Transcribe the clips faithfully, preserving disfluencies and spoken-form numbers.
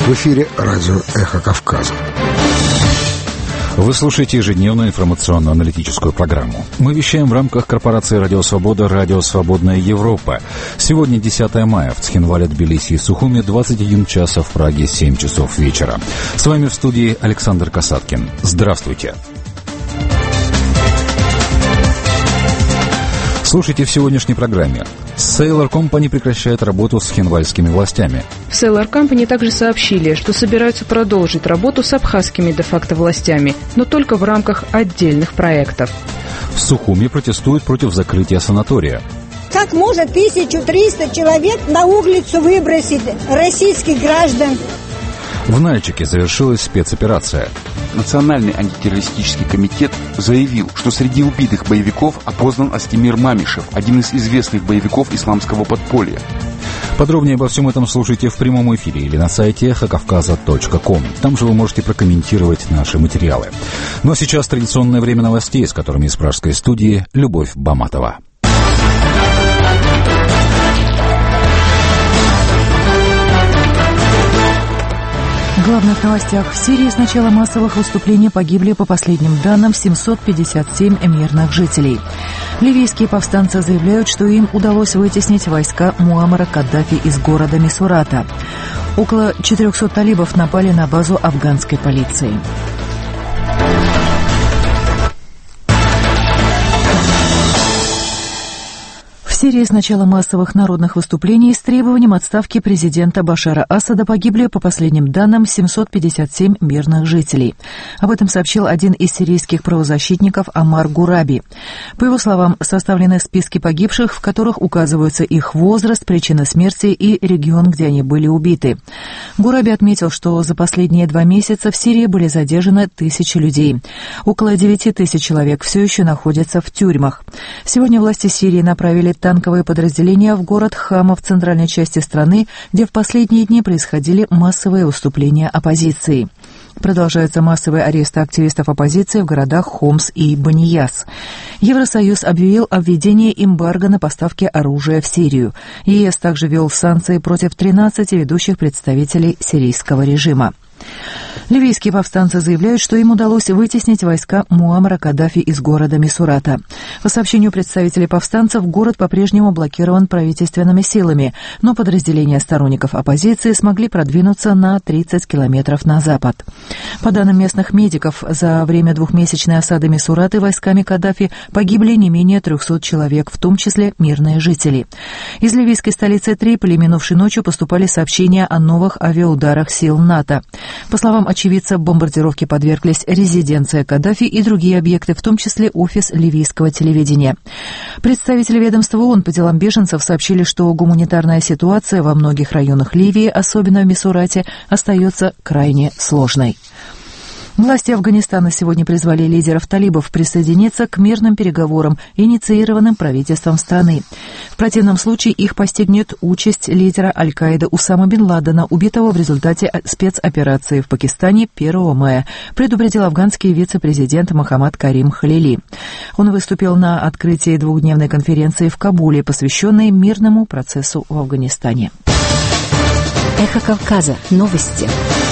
В эфире радио «Эхо Кавказа». Вы слушаете ежедневную информационно-аналитическую программу. Мы вещаем в рамках корпорации «Радио Свобода», «Радио Свободная Европа». Сегодня десятое мая. В Цхинвале, Тбилиси и Сухуми двадцать один час, а в Праге семь часов вечера. С вами в студии Александр Касаткин. Здравствуйте. Слушайте в сегодняшней программе. Sailor Company прекращает работу с цхинвальскими властями. В Sailor Company также сообщили, что собираются продолжить работу с абхазскими де-факто властями, но только в рамках отдельных проектов. В Сухуми протестуют против закрытия санатория. Как можно тысяча триста человек на улицу выбросить российских граждан? В Нальчике завершилась спецоперация. Национальный антитеррористический комитет заявил, что среди убитых боевиков опознан Астемир Мамишев, один из известных боевиков исламского подполья. Подробнее обо всем этом слушайте в прямом эфире или на сайте эхо кавказа точка ком. Там же вы можете прокомментировать наши материалы. Ну а сейчас традиционное время новостей, с которыми из пражской студии Любовь Баматова. В главных новостях. В Сирии с начала массовых выступлений погибли, по последним данным, семьсот пятьдесят семь мирных жителей. Ливийские повстанцы заявляют, что им удалось вытеснить войска Муаммара Каддафи из города Мисурата. Около четырехсот талибов напали на базу афганской полиции. В Сирии с начала массовых народных выступлений с требованием отставки президента Башара Асада погибли, по последним данным, семьсот пятьдесят семь мирных жителей. Об этом сообщил один из сирийских правозащитников Амар Гураби. По его словам, составлены списки погибших, в которых указываются их возраст, причина смерти и регион, где они были убиты. Гураби отметил, что за последние два месяца в Сирии были задержаны тысячи людей. Около девяти тысяч человек все еще находятся в тюрьмах. Сегодня власти Сирии направили танковые подразделения в город Хама в центральной части страны, где в последние дни происходили массовые выступления оппозиции. Продолжаются массовые аресты активистов оппозиции в городах Хомс и Банияс. Евросоюз объявил о введении эмбарго на поставки оружия в Сирию. ЕС также ввел санкции против тринадцати ведущих представителей сирийского режима. Ливийские повстанцы заявляют, что им удалось вытеснить войска Муаммара Каддафи из города Мисурата. По сообщению представителей повстанцев, город по-прежнему блокирован правительственными силами, но подразделения сторонников оппозиции смогли продвинуться на тридцать километров на запад. По данным местных медиков, за время двухмесячной осады Мисураты войсками Каддафи погибли не менее трехсот человек, в том числе мирные жители. Из ливийской столицы Триполи минувшей ночью поступали сообщения о новых авиаударах сил НАТО. По словам очевидцев, бомбардировки подверглись резиденция Каддафи и другие объекты, в том числе офис ливийского телевидения. Представители ведомства ООН по делам беженцев сообщили, что гуманитарная ситуация во многих районах Ливии, особенно в Мисурате, остается крайне сложной. Власти Афганистана сегодня призвали лидеров талибов присоединиться к мирным переговорам, инициированным правительством страны. В противном случае их постигнет участь лидера Аль-Каиды Усама бен Ладена, убитого в результате спецоперации в Пакистане первого мая, предупредил афганский вице-президент Мохаммад Карим Халили. Он выступил на открытии двухдневной конференции в Кабуле, посвященной мирному процессу в Афганистане. Эхо Кавказа. Новости.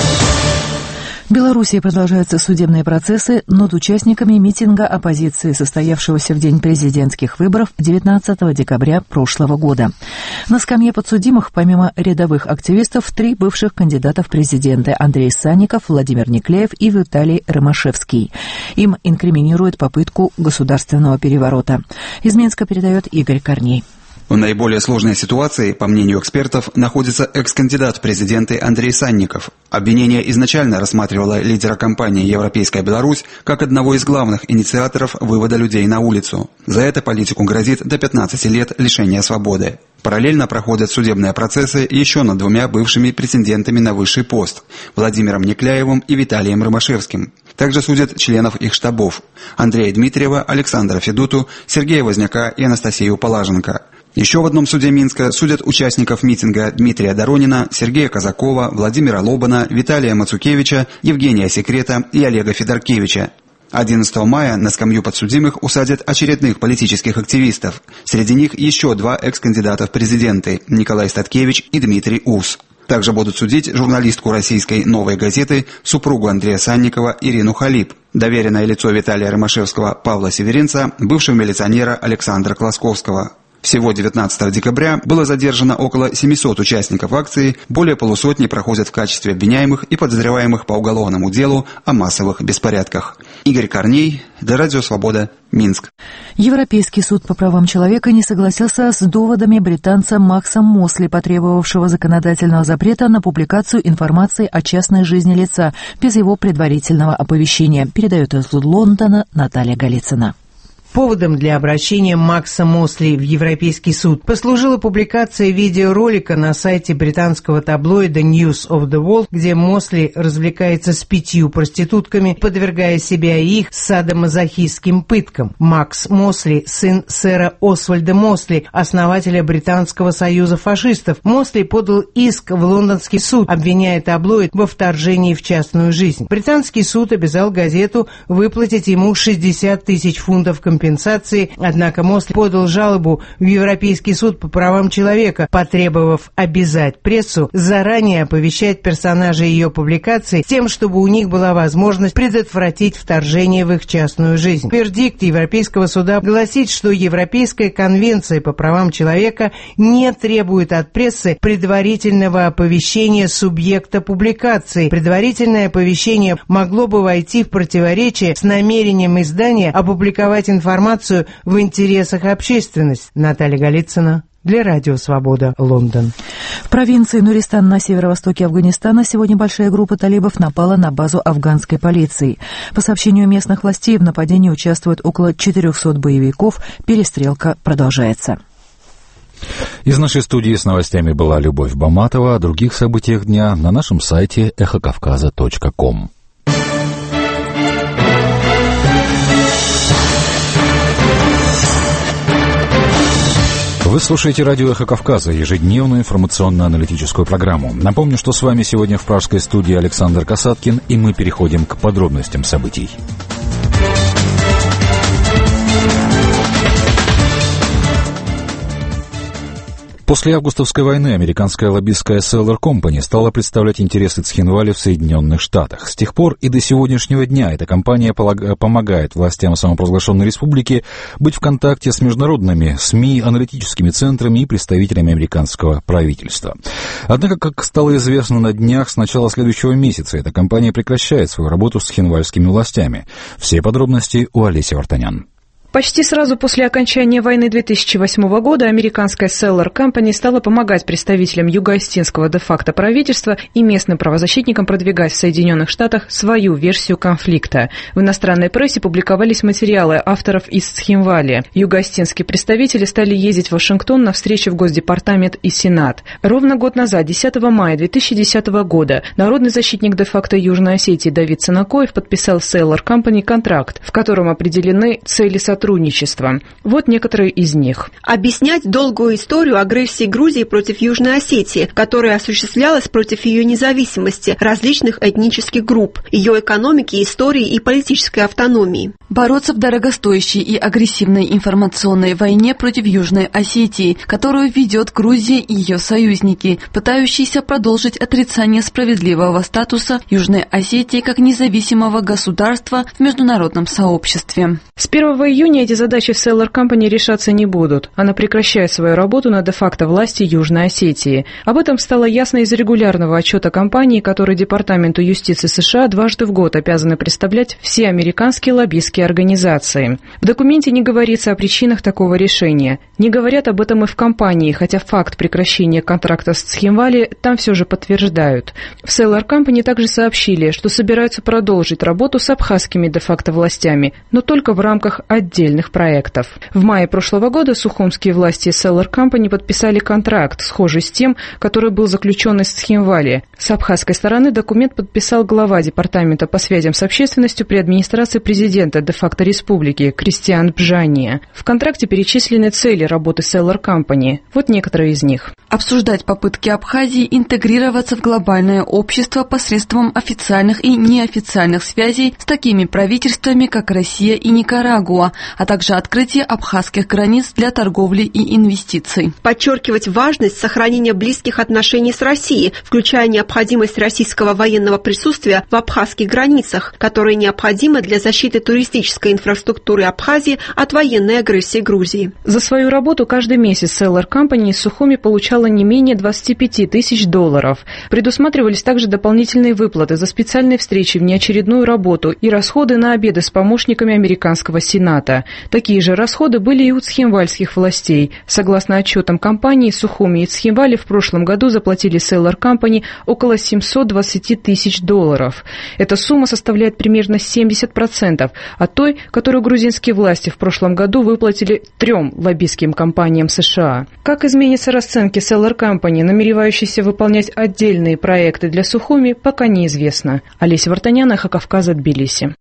В Белоруссии продолжаются судебные процессы над участниками митинга оппозиции, состоявшегося в день президентских выборов девятнадцатого декабря прошлого года. На скамье подсудимых, помимо рядовых активистов, три бывших кандидата в президенты: Андрей Санников, Владимир Неклеев и Виталий Ромашевский. Им инкриминируют попытку государственного переворота. Из Минска передает Игорь Корней. В наиболее сложной ситуации, по мнению экспертов, находится экс-кандидат в президенты Андрей Санников. Обвинение изначально рассматривало лидера кампании «Европейская Беларусь» как одного из главных инициаторов вывода людей на улицу. За это политику грозит до пятнадцати лет лишения свободы. Параллельно проходят судебные процессы еще над двумя бывшими претендентами на высший пост – Владимиром Некляевым и Виталием Ромашевским. Также судят членов их штабов – Андрея Дмитриева, Александра Федуту, Сергея Возняка и Анастасию Полаженко. Еще в одном суде Минска судят участников митинга Дмитрия Доронина, Сергея Казакова, Владимира Лобана, Виталия Мацукевича, Евгения Секрета и Олега Федоркевича. одиннадцатого мая на скамью подсудимых усадят очередных политических активистов. Среди них еще два экс-кандидата в президенты – Николай Статкевич и Дмитрий Ус. Также будут судить журналистку российской «Новой газеты», супругу Андрея Санникова Ирину Халип, доверенное лицо Виталия Ромашевского Павла Северинца, бывшего милиционера Александра Класковского. Всего девятнадцатого декабря было задержано около семисот участников акции, более полусотни проходят в качестве обвиняемых и подозреваемых по уголовному делу о массовых беспорядках. Игорь Корней, для Радио Свобода, Минск. Европейский суд по правам человека не согласился с доводами британца Макса Мосли, потребовавшего законодательного запрета на публикацию информации о частной жизни лица без его предварительного оповещения, передает из Лондона Наталья Голицына. Поводом для обращения Макса Мосли в Европейский суд послужила публикация видеоролика на сайте британского таблоида News of the World, где Мосли развлекается с пятью проститутками, подвергая себя и их садомазохистским пыткам. Макс Мосли – сын сэра Освальда Мосли, основателя Британского союза фашистов. Мосли подал иск в лондонский суд, обвиняя таблоид во вторжении в частную жизнь. Британский суд обязал газету выплатить ему шестьдесят тысяч фунтов компенсации. компенсации, однако Мосли подал жалобу в Европейский суд по правам человека, потребовав обязать прессу заранее оповещать персонажей ее публикаций с тем, чтобы у них была возможность предотвратить вторжение в их частную жизнь. Вердикт Европейского суда гласит, что Европейская конвенция по правам человека не требует от прессы предварительного оповещения субъекта публикации. Предварительное оповещение могло бы войти в противоречие с намерением издания опубликовать информацию информацию в интересах общественности. Наталья Голицына для Радио Свобода, Лондон. В провинции Нуристан на северо-востоке Афганистана сегодня большая группа талибов напала на базу афганской полиции. По сообщению местных властей, в нападении участвуют около четырехсот боевиков. Перестрелка продолжается. Из нашей студии с новостями была Любовь Баматова. О других событиях дня на нашем сайте эхо кавказа точка ком. Вы слушаете радио «Эхо Кавказа», ежедневную информационно-аналитическую программу. Напомню, что с вами сегодня в пражской студии Александр Касаткин, и мы переходим к подробностям событий. После августовской войны американская лоббистская Селлер Компани стала представлять интересы Цхинвали в Соединенных Штатах. С тех пор и до сегодняшнего дня эта компания помогает властям самопровозглашенной республики быть в контакте с международными СМИ, аналитическими центрами и представителями американского правительства. Однако, как стало известно на днях, с начала следующего месяца эта компания прекращает свою работу с цхинвальскими властями. Все подробности у Олеси Вартанян. Почти сразу после окончания войны две тысячи восьмого года американская Селлер Компани стала помогать представителям юго-остинского де-факто правительства и местным правозащитникам продвигать в Соединенных Штатах свою версию конфликта. В иностранной прессе публиковались материалы авторов из Цхинвали. Юго-остинские представители стали ездить в Вашингтон на встречи в Госдепартамент и Сенат. Ровно год назад, десятого мая две тысячи десятого года, народный защитник де-факто Южной Осетии Давид Санакоев подписал с Селлер Компани контракт, в котором определены цели сотрудничества. Сотрудничества. Вот некоторые из них. Объяснять долгую историю агрессии Грузии против Южной Осетии, которая осуществлялась против ее независимости, различных этнических групп, ее экономики, истории и политической автономии. Бороться в дорогостоящей и агрессивной информационной войне против Южной Осетии, которую ведет Грузия и ее союзники, пытающиеся продолжить отрицание справедливого статуса Южной Осетии как независимого государства в международном сообществе. С первого июня эти задачи в Селлер Компани решаться не будут. Она прекращает свою работу на де-факто власти Южной Осетии. Об этом стало ясно из регулярного отчета компании, который Департаменту юстиции США дважды в год обязаны представлять все американские лоббистские организации. В документе не говорится о причинах такого решения. Не говорят об этом и в компании, хотя факт прекращения контракта с Цхинвали там все же подтверждают. В Селлер Компани также сообщили, что собираются продолжить работу с абхазскими де-факто властями, но только в рамках отдельных проектов. В мае прошлого года сухумские власти Селлер Компани подписали контракт, схожий с тем, который был заключен из Цхинвали. С абхазской стороны документ подписал глава Департамента по связям с общественностью при администрации президента де-факто республики Кристиан Бжания. В контракте перечислены цели цели работы Solar Company. Вот некоторые из них. Обсуждать попытки Абхазии интегрироваться в глобальное общество посредством официальных и неофициальных связей с такими правительствами, как Россия и Никарагуа, а также открытие абхазских границ для торговли и инвестиций. Подчеркивать важность сохранения близких отношений с Россией, включая необходимость российского военного присутствия в абхазских границах, которые необходимы для защиты туристической инфраструктуры Абхазии от военной агрессии Грузии. За свою работу каждый месяц Solar Company из Сухуми получала не менее двадцать пять тысяч долларов. Предусматривались также дополнительные выплаты за специальные встречи, внеочередную работу и расходы на обеды с помощниками американского Сената. Такие же расходы были и у цхинвальских властей. Согласно отчетам компании, Сухуми и Цхинвали в прошлом году заплатили Solar Company около семьсот двадцать тысяч долларов. Эта сумма составляет примерно семьдесят процентов от той, которую грузинские власти в прошлом году выплатили трем лоббистским компаниям США. Как изменятся расценки Solar Company, намеревающейся выполнять отдельные проекты для Сухуми, пока неизвестно. Олеся Вартанян, Эхо Кавказа, Тбилиси.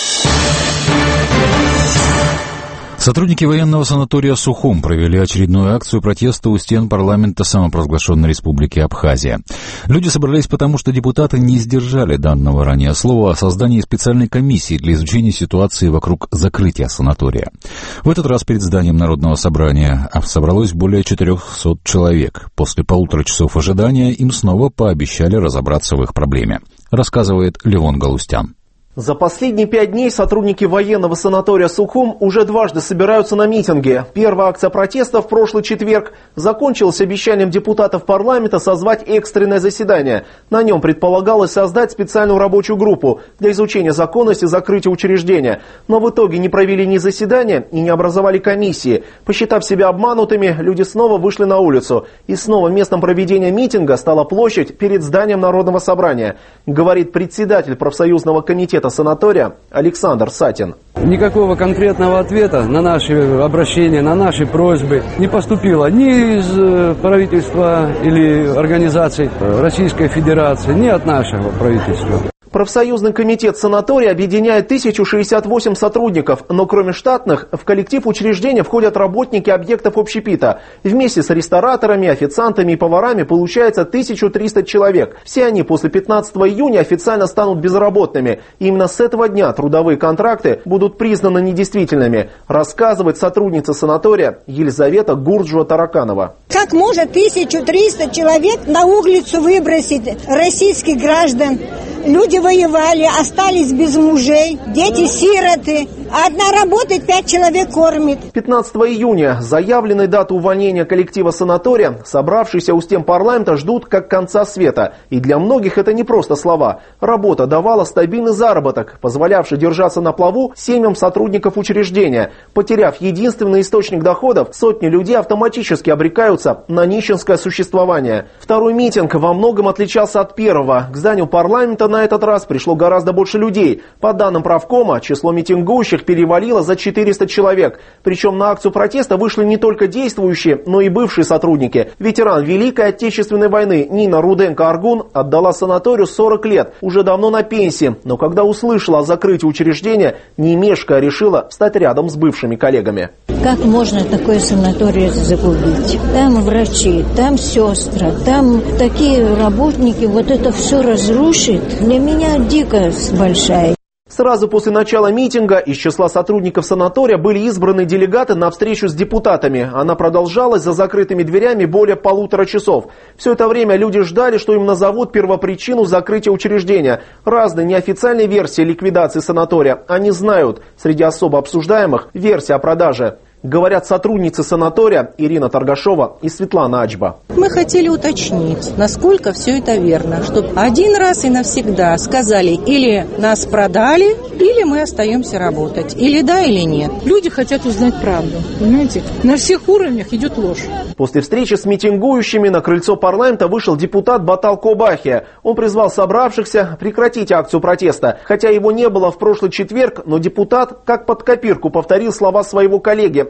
Сотрудники военного санатория «Сухум» провели очередную акцию протеста у стен парламента самопровозглашенной республики Абхазия. Люди собрались потому, что депутаты не сдержали данного ранее слова о создании специальной комиссии для изучения ситуации вокруг закрытия санатория. В этот раз перед зданием Народного собрания собралось более четырехсот человек. После полутора часов ожидания им снова пообещали разобраться в их проблеме, рассказывает Левон Галустян. За последние пять дней сотрудники военного санатория «Сухум» уже дважды собираются на митинге. Первая акция протеста в прошлый четверг закончилась обещанием депутатов парламента созвать экстренное заседание. На нем предполагалось создать специальную рабочую группу для изучения законности закрытия учреждения. Но в итоге не провели ни заседания и не образовали комиссии. Посчитав себя обманутыми, люди снова вышли на улицу. И снова местом проведения митинга стала площадь перед зданием Народного собрания, говорит председатель профсоюзного комитета санатория Александр Сатин. Никакого конкретного ответа на наши обращения, на наши просьбы не поступило ни из правительства или организаций Российской Федерации, ни от нашего правительства. Профсоюзный комитет санатория объединяет тысячу шестьдесят восемь сотрудников, но кроме штатных в коллектив учреждения входят работники объектов общепита. Вместе с рестораторами, официантами и поварами получается тысяча триста человек. Все они после пятнадцатого июня официально станут безработными. И именно с этого дня трудовые контракты будут признаны недействительными, рассказывает сотрудница санатория Елизавета Гурджуа-Тараканова. Как может тысяча триста человек на улицу выбросить российских граждан? Люди воевали, остались без мужей, дети-сироты. Одна работает, пять человек кормит. пятнадцатого июня заявленной даты увольнения коллектива санатория собравшиеся у стен парламента ждут как конца света. И для многих это не просто слова. Работа давала стабильный заработок, позволявший держаться на плаву семьям сотрудников учреждения. Потеряв единственный источник доходов, сотни людей автоматически обрекаются на нищенское существование. Второй митинг во многом отличался от первого. К зданию парламента на этот раз пришло гораздо больше людей. По данным правкома, число митингующих перевалило за четыреста человек. Причем на акцию протеста вышли не только действующие, но и бывшие сотрудники. Ветеран Великой Отечественной войны Нина Руденко-Аргун отдала санаторию сорок лет, уже давно на пенсии. Но когда услышала о закрытии учреждения, не мешкая решила встать рядом с бывшими коллегами. Как можно такое санаторий загубить? Там врачи, там сестры, там такие работники, вот это все разрушит. Для меня дикость большая. Сразу после начала митинга из числа сотрудников санатория были избраны делегаты на встречу с депутатами. Она продолжалась за закрытыми дверями более полутора часов. Все это время люди ждали, что им назовут первопричину закрытия учреждения. Разные неофициальные версии ликвидации санатория они знают. Среди особо обсуждаемых версия о продаже. Говорят сотрудницы санатория Ирина Торгашова и Светлана Ачба. Мы хотели уточнить, насколько все это верно, чтобы один раз и навсегда сказали, или нас продали, или мы остаемся работать, или да, или нет. Люди хотят узнать правду, понимаете? На всех уровнях идет ложь. После встречи с митингующими на крыльцо парламента вышел депутат Батал Кобахия. Он призвал собравшихся прекратить акцию протеста. Хотя его не было в прошлый четверг, но депутат как под копирку повторил слова своего коллеги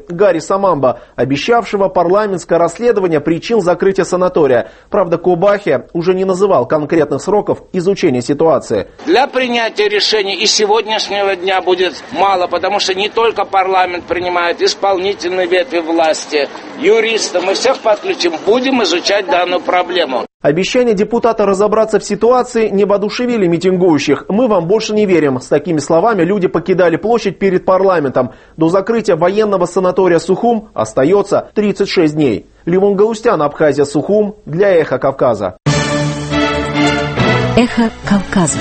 Гарри Самамба, обещавшего парламентское расследование причин закрытия санатория. Правда, Кобахи уже не называл конкретных сроков изучения ситуации. Для принятия решений и сегодняшнего дня будет мало, потому что не только парламент принимает, исполнительные ветви власти, юристы, мы всех подключим, будем изучать данную проблему. Обещание депутата разобраться в ситуации не воодушевили митингующих. «Мы вам больше не верим». С такими словами люди покидали площадь перед парламентом. До закрытия военного санатория Сухум остается тридцать шесть дней. Левон Галустян, Абхазия, Сухум, для «Эхо Кавказа». «Эхо Кавказа».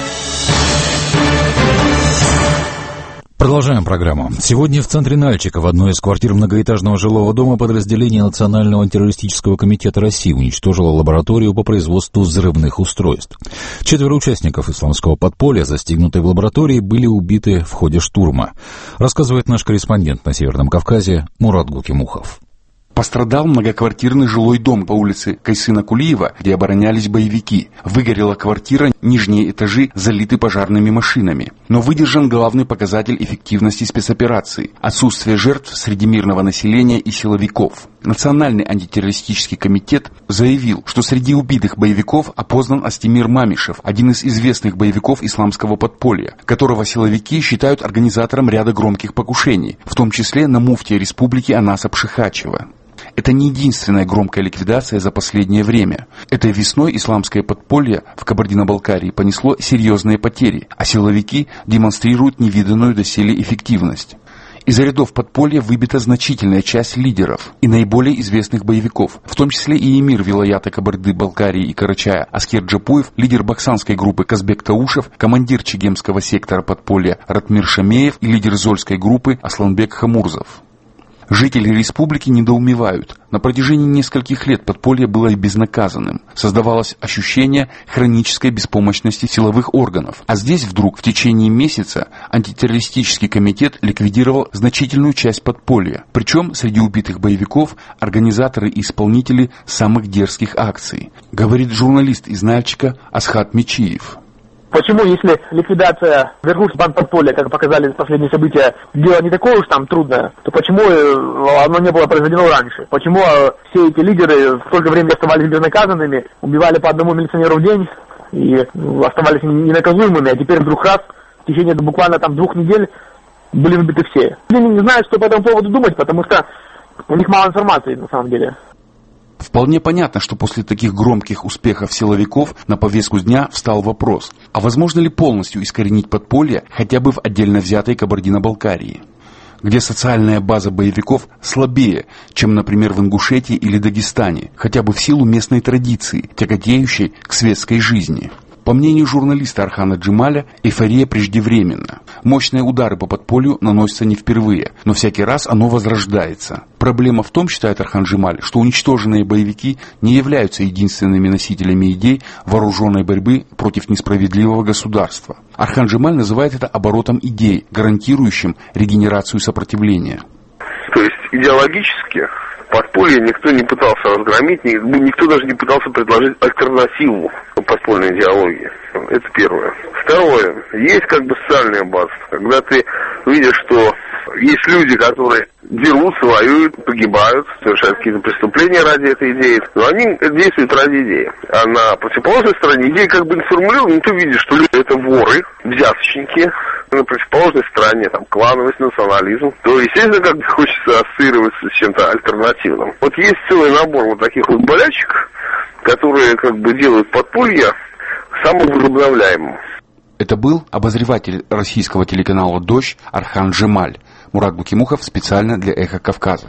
Продолжаем программу. Сегодня в центре Нальчика в одной из квартир многоэтажного жилого дома подразделение Национального антитеррористического комитета России уничтожило лабораторию по производству взрывных устройств. Четверо участников исламского подполья, застигнутые в лаборатории, были убиты в ходе штурма. Рассказывает наш корреспондент на Северном Кавказе Мурат Гукимухов. Пострадал многоквартирный жилой дом по улице Кайсына-Кулиева, где оборонялись боевики. Выгорела квартира, нижние этажи залиты пожарными машинами. Но выдержан главный показатель эффективности спецоперации – отсутствие жертв среди мирного населения и силовиков. Национальный антитеррористический комитет заявил, что среди убитых боевиков опознан Астемир Мамишев, один из известных боевиков исламского подполья, которого силовики считают организатором ряда громких покушений, в том числе на муфтия республики Анаса Пшихачева. Это не единственная громкая ликвидация за последнее время. Этой весной исламское подполье в Кабардино-Балкарии понесло серьезные потери, а силовики демонстрируют невиданную доселе эффективность. Из рядов подполья выбита значительная часть лидеров и наиболее известных боевиков, в том числе и эмир вилаята Кабарды-Балкарии и Карачая Аскер Джапуев, лидер баксанской группы Казбек Таушев, командир чегемского сектора подполья Ратмир Шамеев и лидер зольской группы Асланбек Хамурзов. Жители республики недоумевают. На протяжении нескольких лет подполье было безнаказанным. Создавалось ощущение хронической беспомощности силовых органов. А здесь вдруг в течение месяца антитеррористический комитет ликвидировал значительную часть подполья. Причем среди убитых боевиков организаторы и исполнители самых дерзких акций. Говорит журналист из Нальчика Асхат Мечиев. Почему, если ликвидация верхушки бандподполья, как показали последние события, дело не такое уж там трудное, то почему оно не было произведено раньше? Почему все эти лидеры столько времени оставались безнаказанными, убивали по одному милиционеру в день и оставались ненаказуемыми, а теперь вдруг раз, в течение буквально там двух недель были убиты все? Люди не знают, что по этому поводу думать, потому что у них мало информации на самом деле. Вполне понятно, что после таких громких успехов силовиков на повестку дня встал вопрос, а возможно ли полностью искоренить подполье хотя бы в отдельно взятой Кабардино-Балкарии, где социальная база боевиков слабее, чем, например, в Ингушетии или Дагестане, хотя бы в силу местной традиции, тяготеющей к светской жизни. По мнению журналиста Архана Джемаля, эйфория преждевременна. Мощные удары по подполью наносятся не впервые, но всякий раз оно возрождается. Проблема в том, считает Архан Джемаль, что уничтоженные боевики не являются единственными носителями идей вооруженной борьбы против несправедливого государства. Архан Джемаль называет это оборотом идей, гарантирующим регенерацию сопротивления. То есть идеологически подполье никто не пытался разгромить, никто даже не пытался предложить альтернативу подпольной идеологии. Это первое. Второе. Есть как бы социальная база. Когда ты видишь, что есть люди, которые дерутся, воюют, погибают, совершают какие-то преступления ради этой идеи, но они действуют ради идеи. А на противоположной стороне идеи как бы не формулируют, но ты видишь, что люди это воры, взяточники. На противоположной стороне там клановость, национализм, то, естественно, как бы хочется ассоциироваться с чем-то альтернативным. Вот есть целый набор вот таких вот болячек, которые как бы делают подполье самовозобновляемым. Это был обозреватель российского телеканала «Дождь» Архан Джемаль. Мурат Гукимухов специально для «Эхо Кавказа».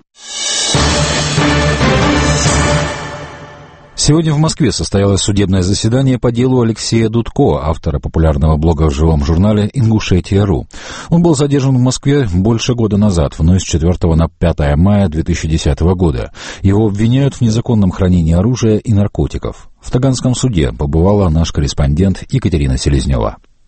Сегодня в Москве состоялось судебное заседание по делу Алексея Дудко, автора популярного блога в живом журнале «Ингушетия.ру». Он был задержан в Москве больше года назад, в ночь с четвёртого на пятое мая две тысячи десятого года. Его обвиняют в незаконном хранении оружия и наркотиков. В Таганском суде побывала наш корреспондент Екатерина Селезнева.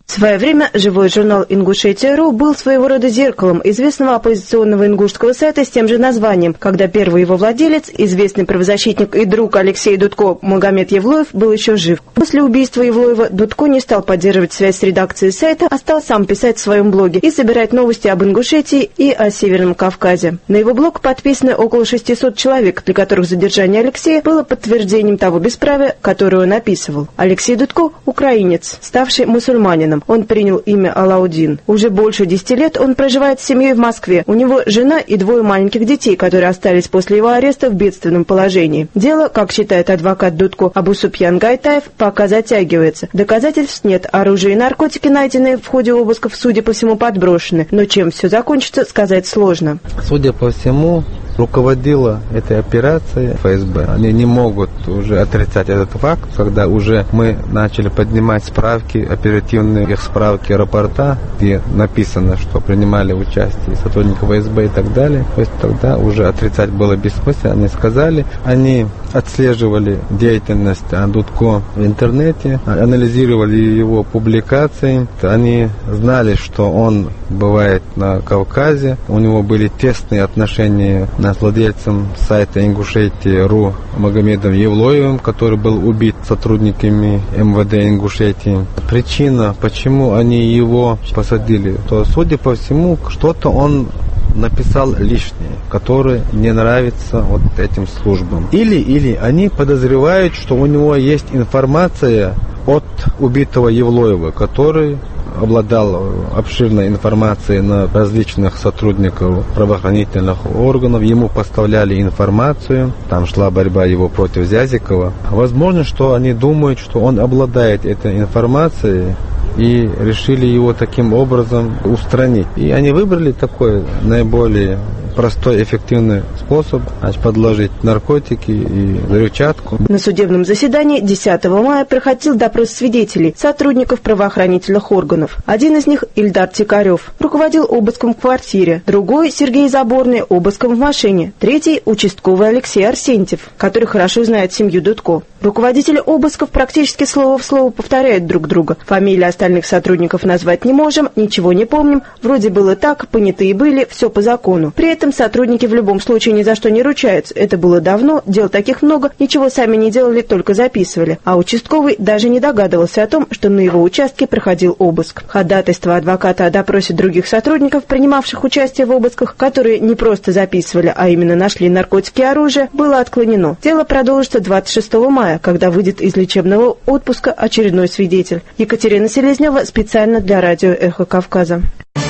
В свое время живой журнал «Ингушетия.ру» был своего рода зеркалом известного оппозиционного ингушского сайта с тем же названием, когда первый его владелец, известный правозащитник и друг Алексея Дудко Магомед Евлоев, был еще жив. После убийства Евлоева Дудко не стал поддерживать связь с редакцией сайта, а стал сам писать в своем блоге и собирать новости об Ингушетии и о Северном Кавказе. На его блог подписаны около шестисот человек, для которых задержание Алексея было подтверждением того бесправия, которое он описывал. Алексей Дудко – украинец, ставший мусульманином. Он принял имя Алаудин. Уже больше десяти лет он проживает с семьей в Москве. У него жена и двое маленьких детей, которые остались после его ареста в бедственном положении. Дело, как считает адвокат Дудко Абусупьян Гайтаев, пока затягивается. Доказательств нет. Оружие и наркотики, найденные в ходе обысков, судя по всему, подброшены. Но чем все закончится, сказать сложно. Судя по всему, руководила этой операцией эф эс бэ. Они не могут уже отрицать этот факт, когда уже мы начали поднимать справки, оперативные их справки, рапорта, где написано, что принимали участие сотрудники эф эс бэ и так далее. То есть тогда уже отрицать было бессмысленно. Они сказали, они отслеживали деятельность Дудко в интернете, анализировали его публикации. Они знали, что он бывает на Кавказе. У него были тесные отношения с владельцем сайта Ингушетия.ру Магомедом Евлоевым, который был убит сотрудниками эм вэ дэ Ингушетии. Причина, почему они его посадили, то, судя по всему, что-то он написал лишнее, которое не нравится вот этим службам. Или, или они подозревают, что у него есть информация от убитого Евлоева, который обладал обширной информацией на различных сотрудников правоохранительных органов. Ему поставляли информацию, там шла борьба его против Зязикова. Возможно, что они думают, что он обладает этой информацией, и решили его таким образом устранить. И они выбрали такой наиболее простой, эффективный способ, значит, подложить наркотики и взрывчатку. На судебном заседании десятого мая проходил допрос свидетелей, сотрудников правоохранительных органов. Один из них, Ильдар Тикарев, руководил обыском в квартире, другой, Сергей Заборный, обыском в машине, третий, участковый Алексей Арсентьев, который хорошо знает семью Дудко. Руководители обысков практически слово в слово повторяют друг друга. Фамилии остальных сотрудников назвать не можем, ничего не помним, вроде было так, понятые были, все по закону. При этом сотрудники в любом случае ни за что не ручаются. Это было давно, дел таких много, ничего сами не делали, только записывали. А участковый даже не догадывался о том, что на его участке проходил обыск. Ходатайство адвоката о допросе других сотрудников, принимавших участие в обысках, которые не просто записывали, а именно нашли наркотики и оружие, было отклонено. Дело продолжится двадцать шестого мая, когда выйдет из лечебного отпуска очередной свидетель. Екатерина Селезнева специально для радио «Эхо Кавказа».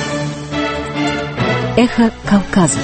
Эхо Кавказа.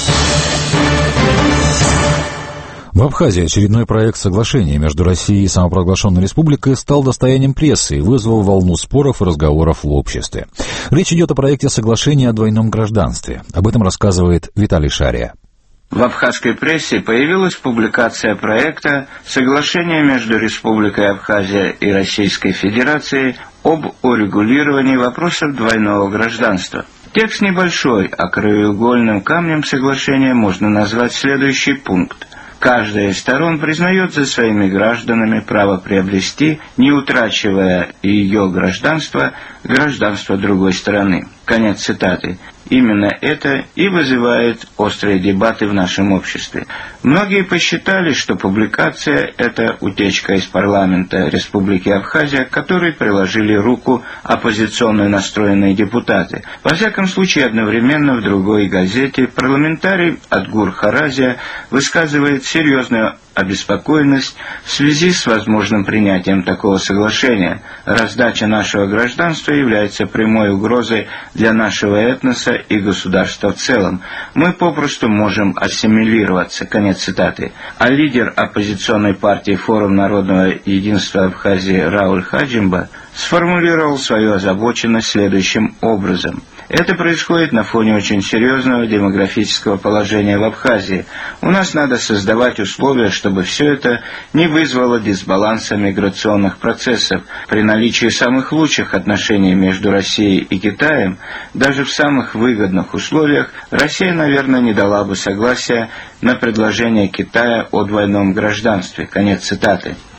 В Абхазии очередной проект соглашения между Россией и самопровозглашенной республикой стал достоянием прессы и вызвал волну споров и разговоров в обществе. Речь идет о проекте соглашения о двойном гражданстве. Об этом рассказывает Виталий Шария. В абхазской прессе появилась публикация проекта «Соглашение между Республикой Абхазия и Российской Федерацией об урегулировании вопросов двойного гражданства». Текст небольшой, а краеугольным камнем соглашения можно назвать следующий пункт. Каждая из сторон признает за своими гражданами право приобрести, не утрачивая ее гражданство, гражданство другой стороны. Конец цитаты. Именно это и вызывает острые дебаты в нашем обществе. Многие посчитали, что публикация – это утечка из парламента Республики Абхазия, к которой приложили руку оппозиционно настроенные депутаты. Во всяком случае, одновременно в другой газете парламентарий Адгур Харазия высказывает серьезную обеспокоенность в связи с возможным принятием такого соглашения. Раздача нашего гражданства является прямой угрозой для нашего этноса и государства в целом. Мы попросту можем ассимилироваться. Конец цитаты. А лидер оппозиционной партии «Форум народного единства Абхазии» Рауль Хаджимба сформулировал свою озабоченность следующим образом. Это происходит на фоне очень серьезного демографического положения в Абхазии. У нас надо создавать условия, чтобы все это не вызвало дисбаланса миграционных процессов. При наличии самых лучших отношений между Россией и Китаем, даже в самых выгодных условиях, Россия, наверное, не дала бы согласия на предложение Китая о двойном гражданстве. Конец цитаты.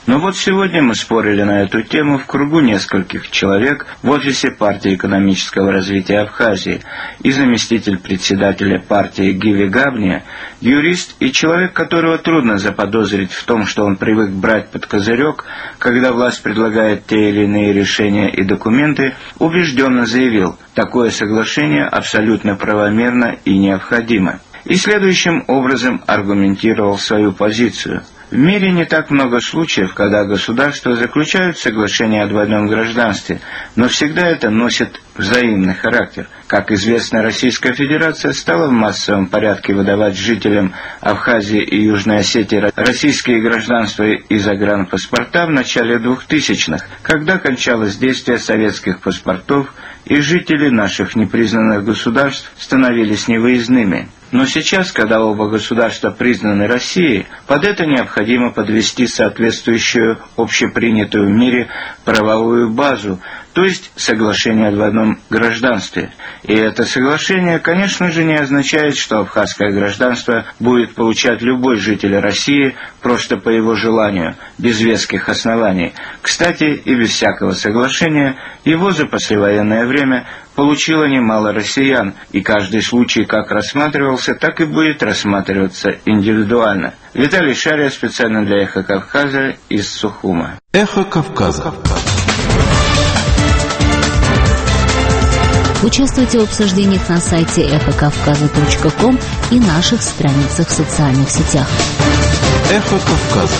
Но вот сегодня мы спорили на эту тему в кругу нескольких человек в офисе партии экономического развития Абхазии, и заместитель председателя партии Гиви Габния, юрист и человек, которого трудно заподозрить в том, что он привык брать под козырек, когда власть предлагает те или иные решения и документы, убежденно заявил: такое соглашение абсолютно правомерно и необходимо. И следующим образом аргументировал свою позицию. В мире не так много случаев, когда государства заключают соглашение о двойном гражданстве, но всегда это носит взаимный характер. Как известно, Российская Федерация стала в массовом порядке выдавать жителям Абхазии и Южной Осетии российские гражданства и загранпаспорта в начале двухтысячных, когда кончалось действие советских паспортов, и жители наших непризнанных государств становились невыездными. Но сейчас, когда оба государства признаны Россией, под это необходимо подвести соответствующую общепринятую в мире правовую базу, то есть соглашение о двойном гражданстве. И это соглашение, конечно же, не означает, что абхазское гражданство будет получать любой житель России просто по его желанию, без веских оснований. Кстати, и без всякого соглашения его за послевоенное время получило немало россиян, и каждый случай как рассматривался, так и будет рассматриваться индивидуально. Виталий Шария, специально для «Эхо Кавказа» из Сухума. «Эхо Кавказа». Участвуйте в обсуждениях на сайте эхо кавказа точка ком и наших страницах в социальных сетях. «Эхо Кавказа».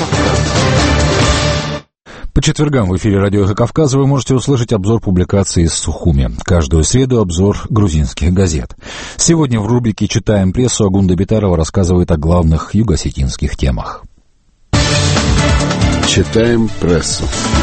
По четвергам в эфире радио «Эхо Кавказа» вы можете услышать обзор публикаций из Сухуми. Каждую среду обзор грузинских газет. Сегодня в рубрике «Читаем прессу» Агунда Битарова рассказывает о главных юго-осетинских темах. Читаем прессу.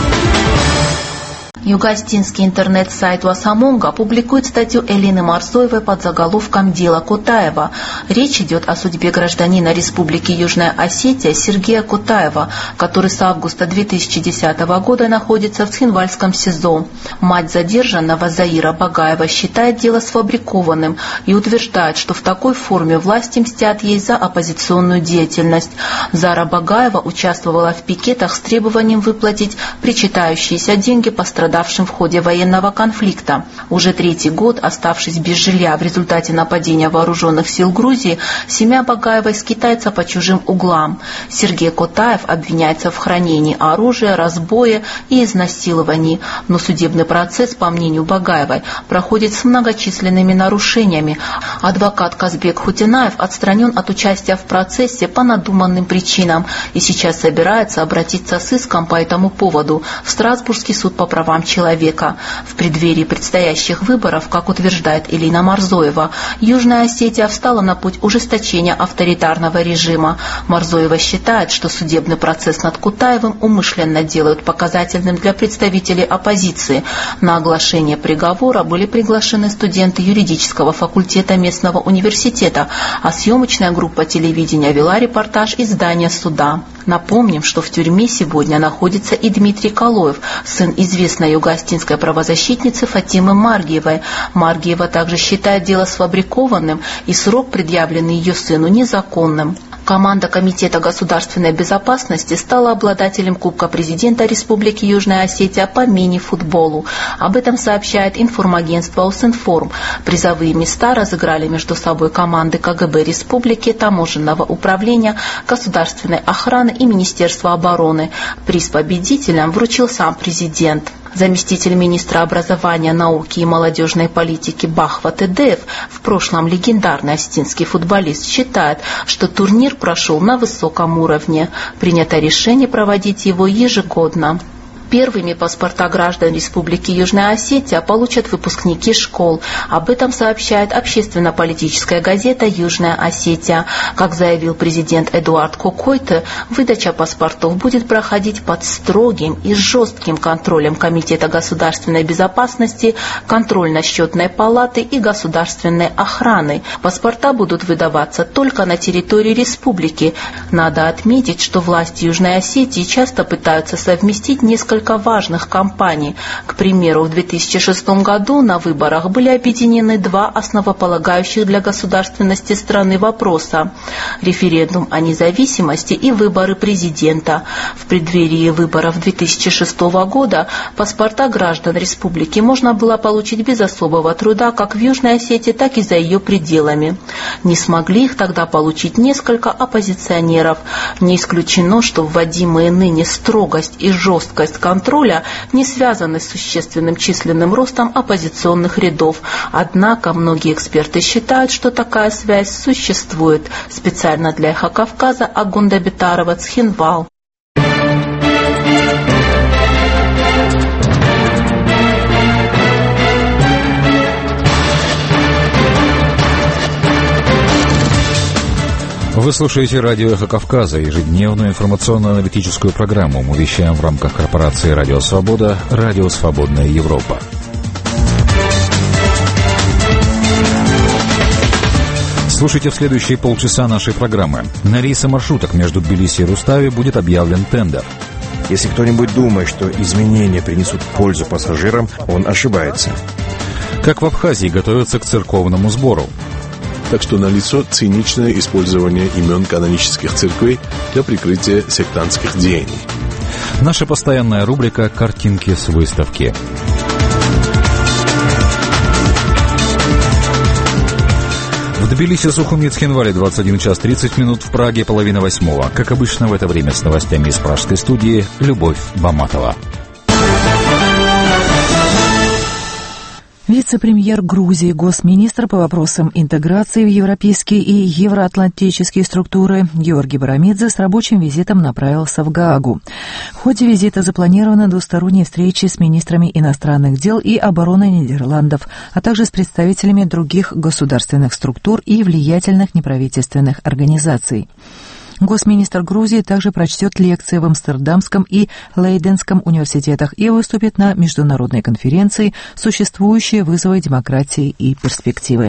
Юго-осетинский интернет-сайт «Уасамонга» публикует статью Элины Марзоевой под заголовком «Дело Кутаева». Речь идет о судьбе гражданина Республики Южная Осетия Сергея Кутаева, который с августа две тысячи десятого года находится в Цхинвальском СИЗО. Мать задержанного Заира Багаева считает дело сфабрикованным и утверждает, что в такой форме власти мстят ей за оппозиционную деятельность. Зара Багаева участвовала в пикетах с требованием выплатить причитающиеся деньги пострадавшим в ходе военного конфликта. Уже третий год, оставшись без жилья в результате нападения вооруженных сил Грузии, семья Багаевой скитается по чужим углам. Сергей Кутаев обвиняется в хранении оружия, разбое и изнасиловании, но судебный процесс, по мнению Багаевой, проходит с многочисленными нарушениями. Адвокат Казбек Хутинаев отстранен от участия в процессе по надуманным причинам и сейчас собирается обратиться с иском по этому поводу в Страсбургский суд по правам человека. В преддверии предстоящих выборов, как утверждает Элина Марзоева, Южная Осетия встала на путь ужесточения авторитарного режима. Марзоева считает, что судебный процесс над Кутаевым умышленно делают показательным для представителей оппозиции. На оглашение приговора были приглашены студенты юридического факультета местного университета, а съемочная группа телевидения вела репортаж из здания суда. Напомним, что в тюрьме сегодня находится и Дмитрий Калоев, сын известной юго-осетинской правозащитницы Фатимы Маргиевой. Маргиева также считает дело сфабрикованным и срок, предъявленный ее сыну, незаконным. Команда Комитета государственной безопасности стала обладателем Кубка президента Республики Южная Осетия по мини-футболу. Об этом сообщает информагентство Усинформ. Призовые места разыграли между собой команды КГБ Республики, Таможенного управления, Государственной охраны и Министерства обороны. Приз победителям вручил сам президент. Заместитель министра образования, науки и молодежной политики Бахват Эдеев, в прошлом легендарный осетинский футболист, считает, что турнир прошел на высоком уровне. Принято решение проводить его ежегодно. Первыми паспорта граждан Республики Южная Осетия получат выпускники школ. Об этом сообщает общественно-политическая газета «Южная Осетия». Как заявил президент Эдуард Кокойте, выдача паспортов будет проходить под строгим и жестким контролем Комитета государственной безопасности, контрольно-счетной палаты и государственной охраны. Паспорта будут выдаваться только на территории республики. Надо отметить, что власти Южной Осетии часто пытаются совместить несколько несколько важных кампаний. К примеру, в две тысячи шестом году на выборах были объединены два основополагающих для государственности страны вопроса – референдум о независимости и выборы президента. В преддверии выборов две тысячи шестого года паспорта граждан республики можно было получить без особого труда как в Южной Осетии, так и за ее пределами. Не смогли их тогда получить несколько оппозиционеров. Не исключено, что вводимые ныне строгость и жесткость контроля не связаны с существенным численным ростом оппозиционных рядов. Однако многие эксперты считают, что такая связь существует. Специально для «Эхо Кавказа» Агунда Бетарова, Цхинвал. Вы слушаете радио «Эхо Кавказа», ежедневную информационно-аналитическую программу. Мы вещаем в рамках корпорации «Радио Свобода», «Радио Свободная Европа». Слушайте в следующие полчаса нашей программы. На рейсы маршруток между Тбилиси и Рустави будет объявлен тендер. Если кто-нибудь думает, что изменения принесут пользу пассажирам, он ошибается. Как в Абхазии готовятся к церковному сбору. Так что налицо циничное использование имен канонических церквей для прикрытия сектантских деяний. Наша постоянная рубрика «Картинки с выставки». В Тбилиси, Сухуми, Цхинвале двадцать один час тридцать минут, в Праге половина восьмого. Как обычно в это время с новостями из пражской студии Любовь Баматова. Вице-премьер Грузии, госминистр по вопросам интеграции в европейские и евроатлантические структуры Георгий Барамидзе с рабочим визитом направился в Гаагу. В ходе визита запланированы двусторонние встречи с министрами иностранных дел и обороны Нидерландов, а также с представителями других государственных структур и влиятельных неправительственных организаций. Госминистр Грузии также прочтет лекции в Амстердамском и Лейденском университетах и выступит на международной конференции «Существующие вызовы демократии и перспективы».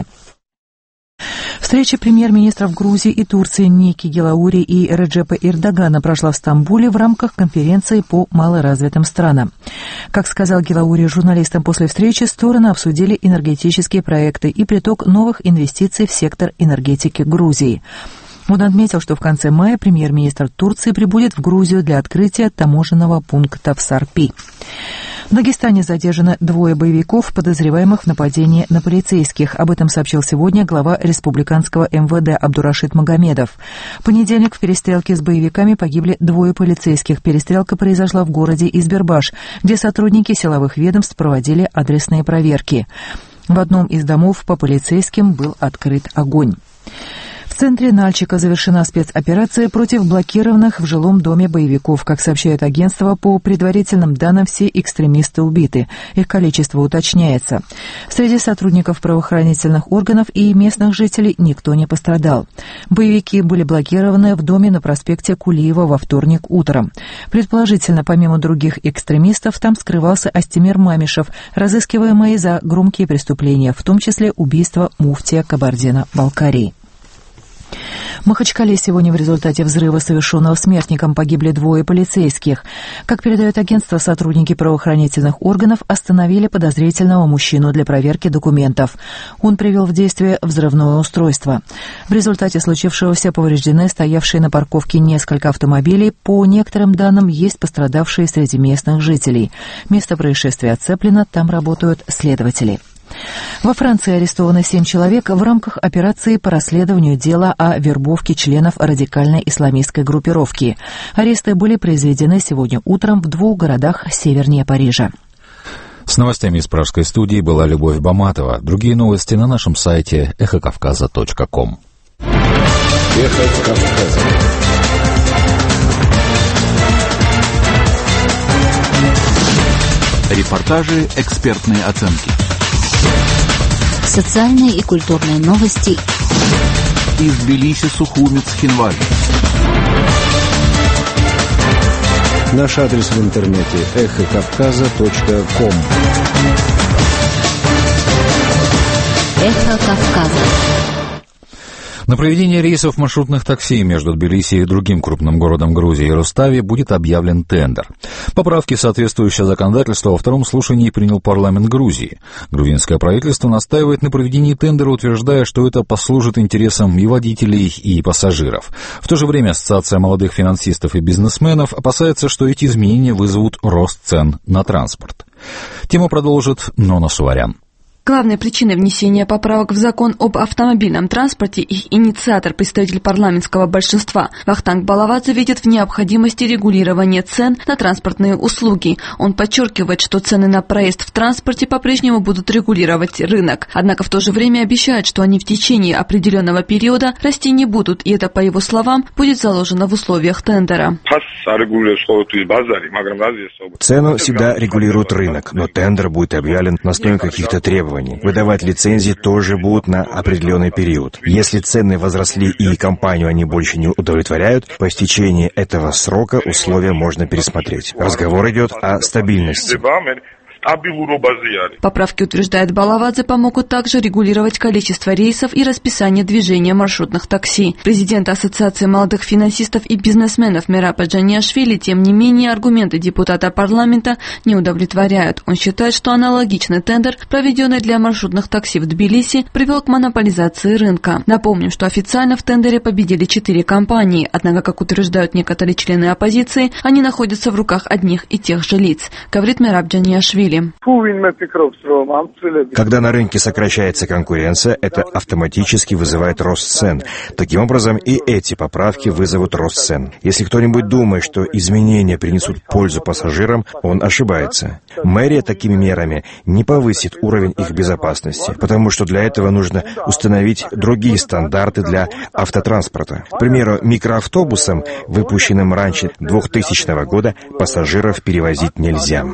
Встреча премьер-министров Грузии и Турции Ники Гелаури и Реджепа Эрдогана прошла в Стамбуле в рамках конференции по малоразвитым странам. Как сказал Гелаури журналистам после встречи, стороны обсудили энергетические проекты и приток новых инвестиций в сектор энергетики Грузии. Он отметил, что в конце мая премьер-министр Турции прибудет в Грузию для открытия таможенного пункта в Сарпи. В Дагестане задержано двое боевиков, подозреваемых в нападении на полицейских. Об этом сообщил сегодня глава республиканского эм вэ дэ Абдурашид Магомедов. В понедельник в перестрелке с боевиками погибли двое полицейских. Перестрелка произошла в городе Избербаш, где сотрудники силовых ведомств проводили адресные проверки. В одном из домов по полицейским был открыт огонь. В центре Нальчика завершена спецоперация против блокированных в жилом доме боевиков. Как сообщает агентство, по предварительным данным все экстремисты убиты. Их количество уточняется. Среди сотрудников правоохранительных органов и местных жителей никто не пострадал. Боевики были блокированы в доме на проспекте Кулиева во вторник утром. Предположительно, помимо других экстремистов, там скрывался Астемир Мамишев, разыскиваемый за громкие преступления, в том числе убийство муфтия Кабардино-Балкарии. В Махачкале сегодня в результате взрыва, совершенного смертником, погибли двое полицейских. Как передает агентство, сотрудники правоохранительных органов остановили подозрительного мужчину для проверки документов. Он привел в действие взрывное устройство. В результате случившегося повреждены стоявшие на парковке несколько автомобилей. По некоторым данным, есть пострадавшие среди местных жителей. Место происшествия оцеплено, там работают следователи. Во Франции арестовано семь человек в рамках операции по расследованию дела о вербовке членов радикальной исламистской группировки. Аресты были произведены сегодня утром в двух городах севернее Парижа. С новостями из пражской студии была Любовь Баматова. Другие новости на нашем сайте эхо кавказа точка ком. Эхо Кавказа. Репортажи, экспертные оценки. Социальные и культурные новости из Тбилиси, Сухуми, Цхинвале. Наш адрес в интернете эхо кавказа точка ком. Эхо Кавказа. На проведение рейсов маршрутных такси между Тбилиси и другим крупным городом Грузии Рустави будет объявлен тендер. Поправки в соответствующее законодательство во втором слушании принял парламент Грузии. Грузинское правительство настаивает на проведении тендера, утверждая, что это послужит интересам и водителей, и пассажиров. В то же время Ассоциация молодых финансистов и бизнесменов опасается, что эти изменения вызовут рост цен на транспорт. Тему продолжит Нона Суварян. Главной причиной внесения поправок в закон об автомобильном транспорте их инициатор, представитель парламентского большинства Вахтанг Балавадзе, видит в необходимости регулирования цен на транспортные услуги. Он подчеркивает, что цены на проезд в транспорте по-прежнему будут регулировать рынок. Однако в то же время обещает, что они в течение определенного периода расти не будут, и это, по его словам, будет заложено в условиях тендера. Цену всегда регулирует рынок, но тендер будет объявлен на основе каких-то требований. Выдавать лицензии тоже будут на определенный период. Если цены возросли и компанию они больше не удовлетворяют, по истечении этого срока условия можно пересмотреть. Разговор идет о стабильности. Поправки, утверждает Балавадзе, помогут также регулировать количество рейсов и расписание движения маршрутных такси. Президент Ассоциации молодых финансистов и бизнесменов Мераб Джаниашвили, тем не менее, аргументы депутата парламента не удовлетворяют. Он считает, что аналогичный тендер, проведенный для маршрутных такси в Тбилиси, привел к монополизации рынка. Напомним, что официально в тендере победили четыре компании, однако, как утверждают некоторые члены оппозиции, они находятся в руках одних и тех же лиц, говорит Мераб Джаниашвили. Когда на рынке сокращается конкуренция, это автоматически вызывает рост цен. Таким образом, и эти поправки вызовут рост цен. Если кто-нибудь думает, что изменения принесут пользу пассажирам, он ошибается. Мэрия такими мерами не повысит уровень их безопасности, потому что для этого нужно установить другие стандарты для автотранспорта. К примеру, микроавтобусам, выпущенным раньше двухтысячного года, пассажиров перевозить нельзя.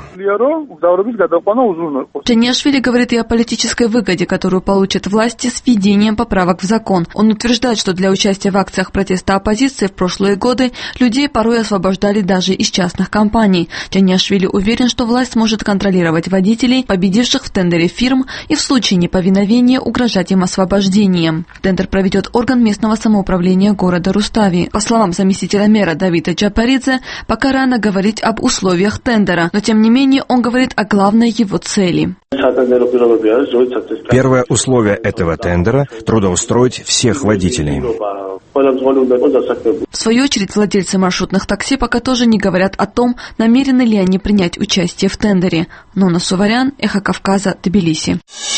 Джаниашвили говорит и о политической выгоде, которую получат власти с введением поправок в закон. Он утверждает, что для участия в акциях протеста оппозиции в прошлые годы людей порой освобождали даже из частных компаний. Джаниашвили уверен, что власть сможет контролировать водителей, победивших в тендере фирм, и в случае неповиновения угрожать им освобождением. Тендер проведет орган местного самоуправления города Рустави. По словам заместителя мэра Давида Джапаридзе, пока рано говорить об условиях тендера, но тем не менее он говорит о главной его цели. Первое условие этого тендера – трудоустроить всех водителей. В свою очередь, владельцы маршрутных такси пока тоже не говорят о том, намерены ли они принять участие в тендере. Нона Суварян, Эхо Кавказа, Тбилиси.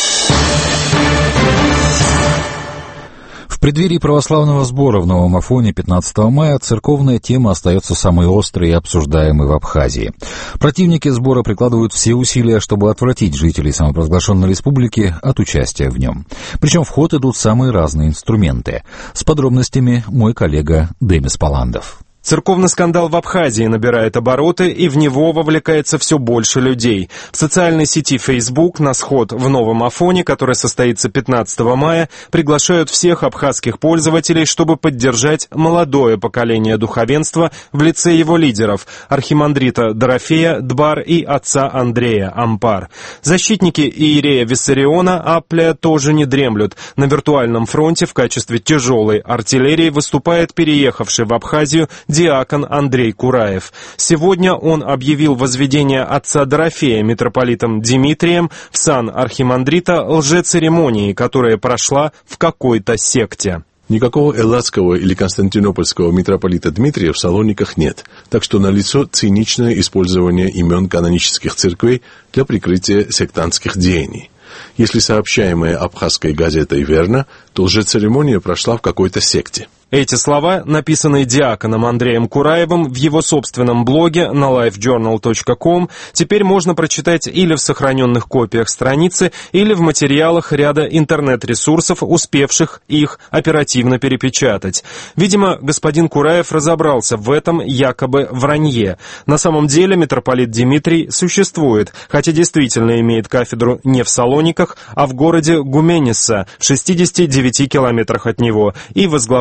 В преддверии православного сбора в Новом Афоне пятнадцатого мая церковная тема остается самой острой и обсуждаемой в Абхазии. Противники сбора прикладывают все усилия, чтобы отвратить жителей самопровозглашенной республики от участия в нем. Причем в ход идут самые разные инструменты. С подробностями мой коллега Демис Паландов. Церковный скандал в Абхазии набирает обороты, и в него вовлекается все больше людей. В социальной сети Facebook на сход в Новом Афоне, который состоится пятнадцатого мая, приглашают всех абхазских пользователей, чтобы поддержать молодое поколение духовенства в лице его лидеров – архимандрита Дорофея Дбар и отца Андрея Ампар. Защитники иерея Виссариона Аппля тоже не дремлют. На виртуальном фронте в качестве тяжелой артиллерии выступает переехавший в Абхазию диакон Андрей Кураев. Сегодня он объявил возведение отца Дорофея митрополитом Димитрием в сан архимандрита лжецеремонии, которая прошла в какой-то секте. Никакого элладского или константинопольского митрополита Дмитрия в Салониках нет, так что налицо циничное использование имен канонических церквей для прикрытия сектантских деяний. Если сообщаемое абхазской газетой верно, то лжецеремония прошла в какой-то секте. Эти слова, написанные диаконом Андреем Кураевым в его собственном блоге на лайф джорнал точка ком, теперь можно прочитать или в сохраненных копиях страницы, или в материалах ряда интернет-ресурсов, успевших их оперативно перепечатать. Видимо, господин Кураев разобрался в этом якобы вранье. На самом деле митрополит Димитрий существует, хотя действительно имеет кафедру не в Салониках, а в городе Гумениса, в шестидесяти девяти километрах от него, и возглавляет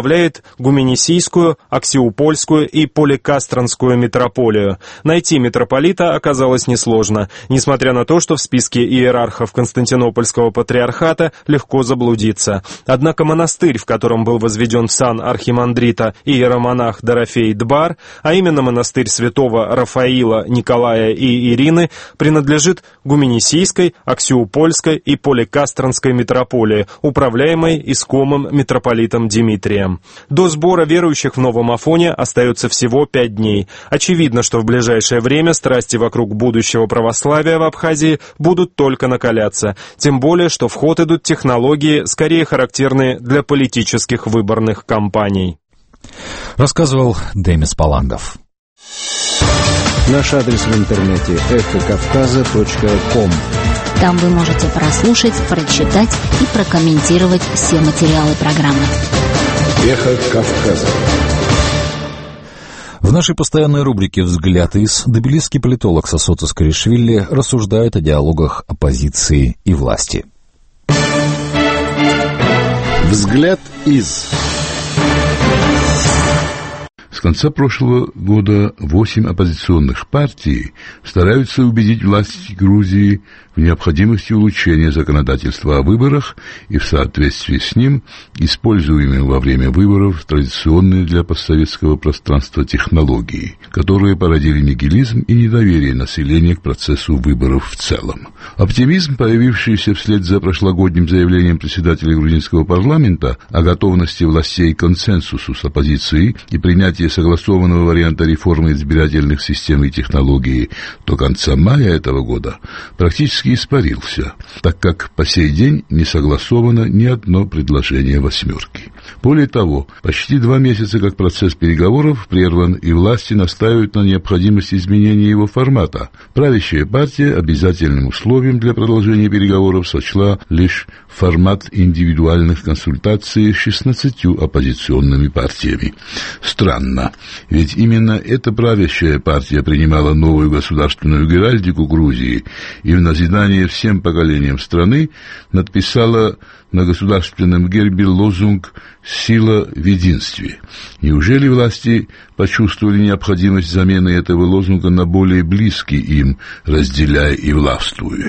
Абхазск, Гуменисийскую, Аксиупольскую и Поликастранскую митрополию. Найти митрополита оказалось несложно, несмотря на то, что в списке иерархов Константинопольского патриархата легко заблудиться. Однако монастырь, в котором был возведен в сан архимандрита иеромонах Дорофей Дбар, а именно монастырь святого Рафаила, Николая и Ирины, принадлежит Гуменисийской, Аксиупольской и Поликастранской митрополии, управляемой искомым митрополитом Димитрием. До сбора верующих в Новом Афоне остается всего пять дней. Очевидно, что в ближайшее время страсти вокруг будущего православия в Абхазии будут только накаляться, тем более, что в ход идут технологии, скорее характерные для политических выборных кампаний. Рассказывал Демис Палангов. Наш адрес в интернете эхо кавказа точка ком. Там вы можете прослушать, прочитать и прокомментировать все материалы программы. Эхо Кавказа. В нашей постоянной рубрике «Взгляд из» тбилисский политолог Сосото Скоришвили рассуждает о диалогах оппозиции и власти. Взгляд из. С конца прошлого года восемь оппозиционных партий стараются убедить власти Грузии в необходимости улучшения законодательства о выборах и в соответствии с ним используемым во время выборов традиционные для постсоветского пространства технологии, которые породили нигилизм и недоверие населения к процессу выборов в целом. Оптимизм, появившийся вслед за прошлогодним заявлением председателя грузинского парламента о готовности властей к консенсусу с оппозицией и принятии согласованного варианта реформы избирательных систем и технологий до конца мая этого года, практически испарился, так как по сей день не согласовано ни одно предложение «восьмерки». Более того, почти два месяца как процесс переговоров прерван, и власти настаивают на необходимости изменения его формата. Правящая партия обязательным условием для продолжения переговоров сочла лишь формат индивидуальных консультаций с шестнадцатью оппозиционными партиями. Странно, ведь именно эта правящая партия принимала новую государственную геральдику Грузии и в назидание всем поколениям страны надписала на государственном гербе лозунг «Сила в единстве». Неужели власти почувствовали необходимость замены этого лозунга на более близкий им «разделяй и властвуй»?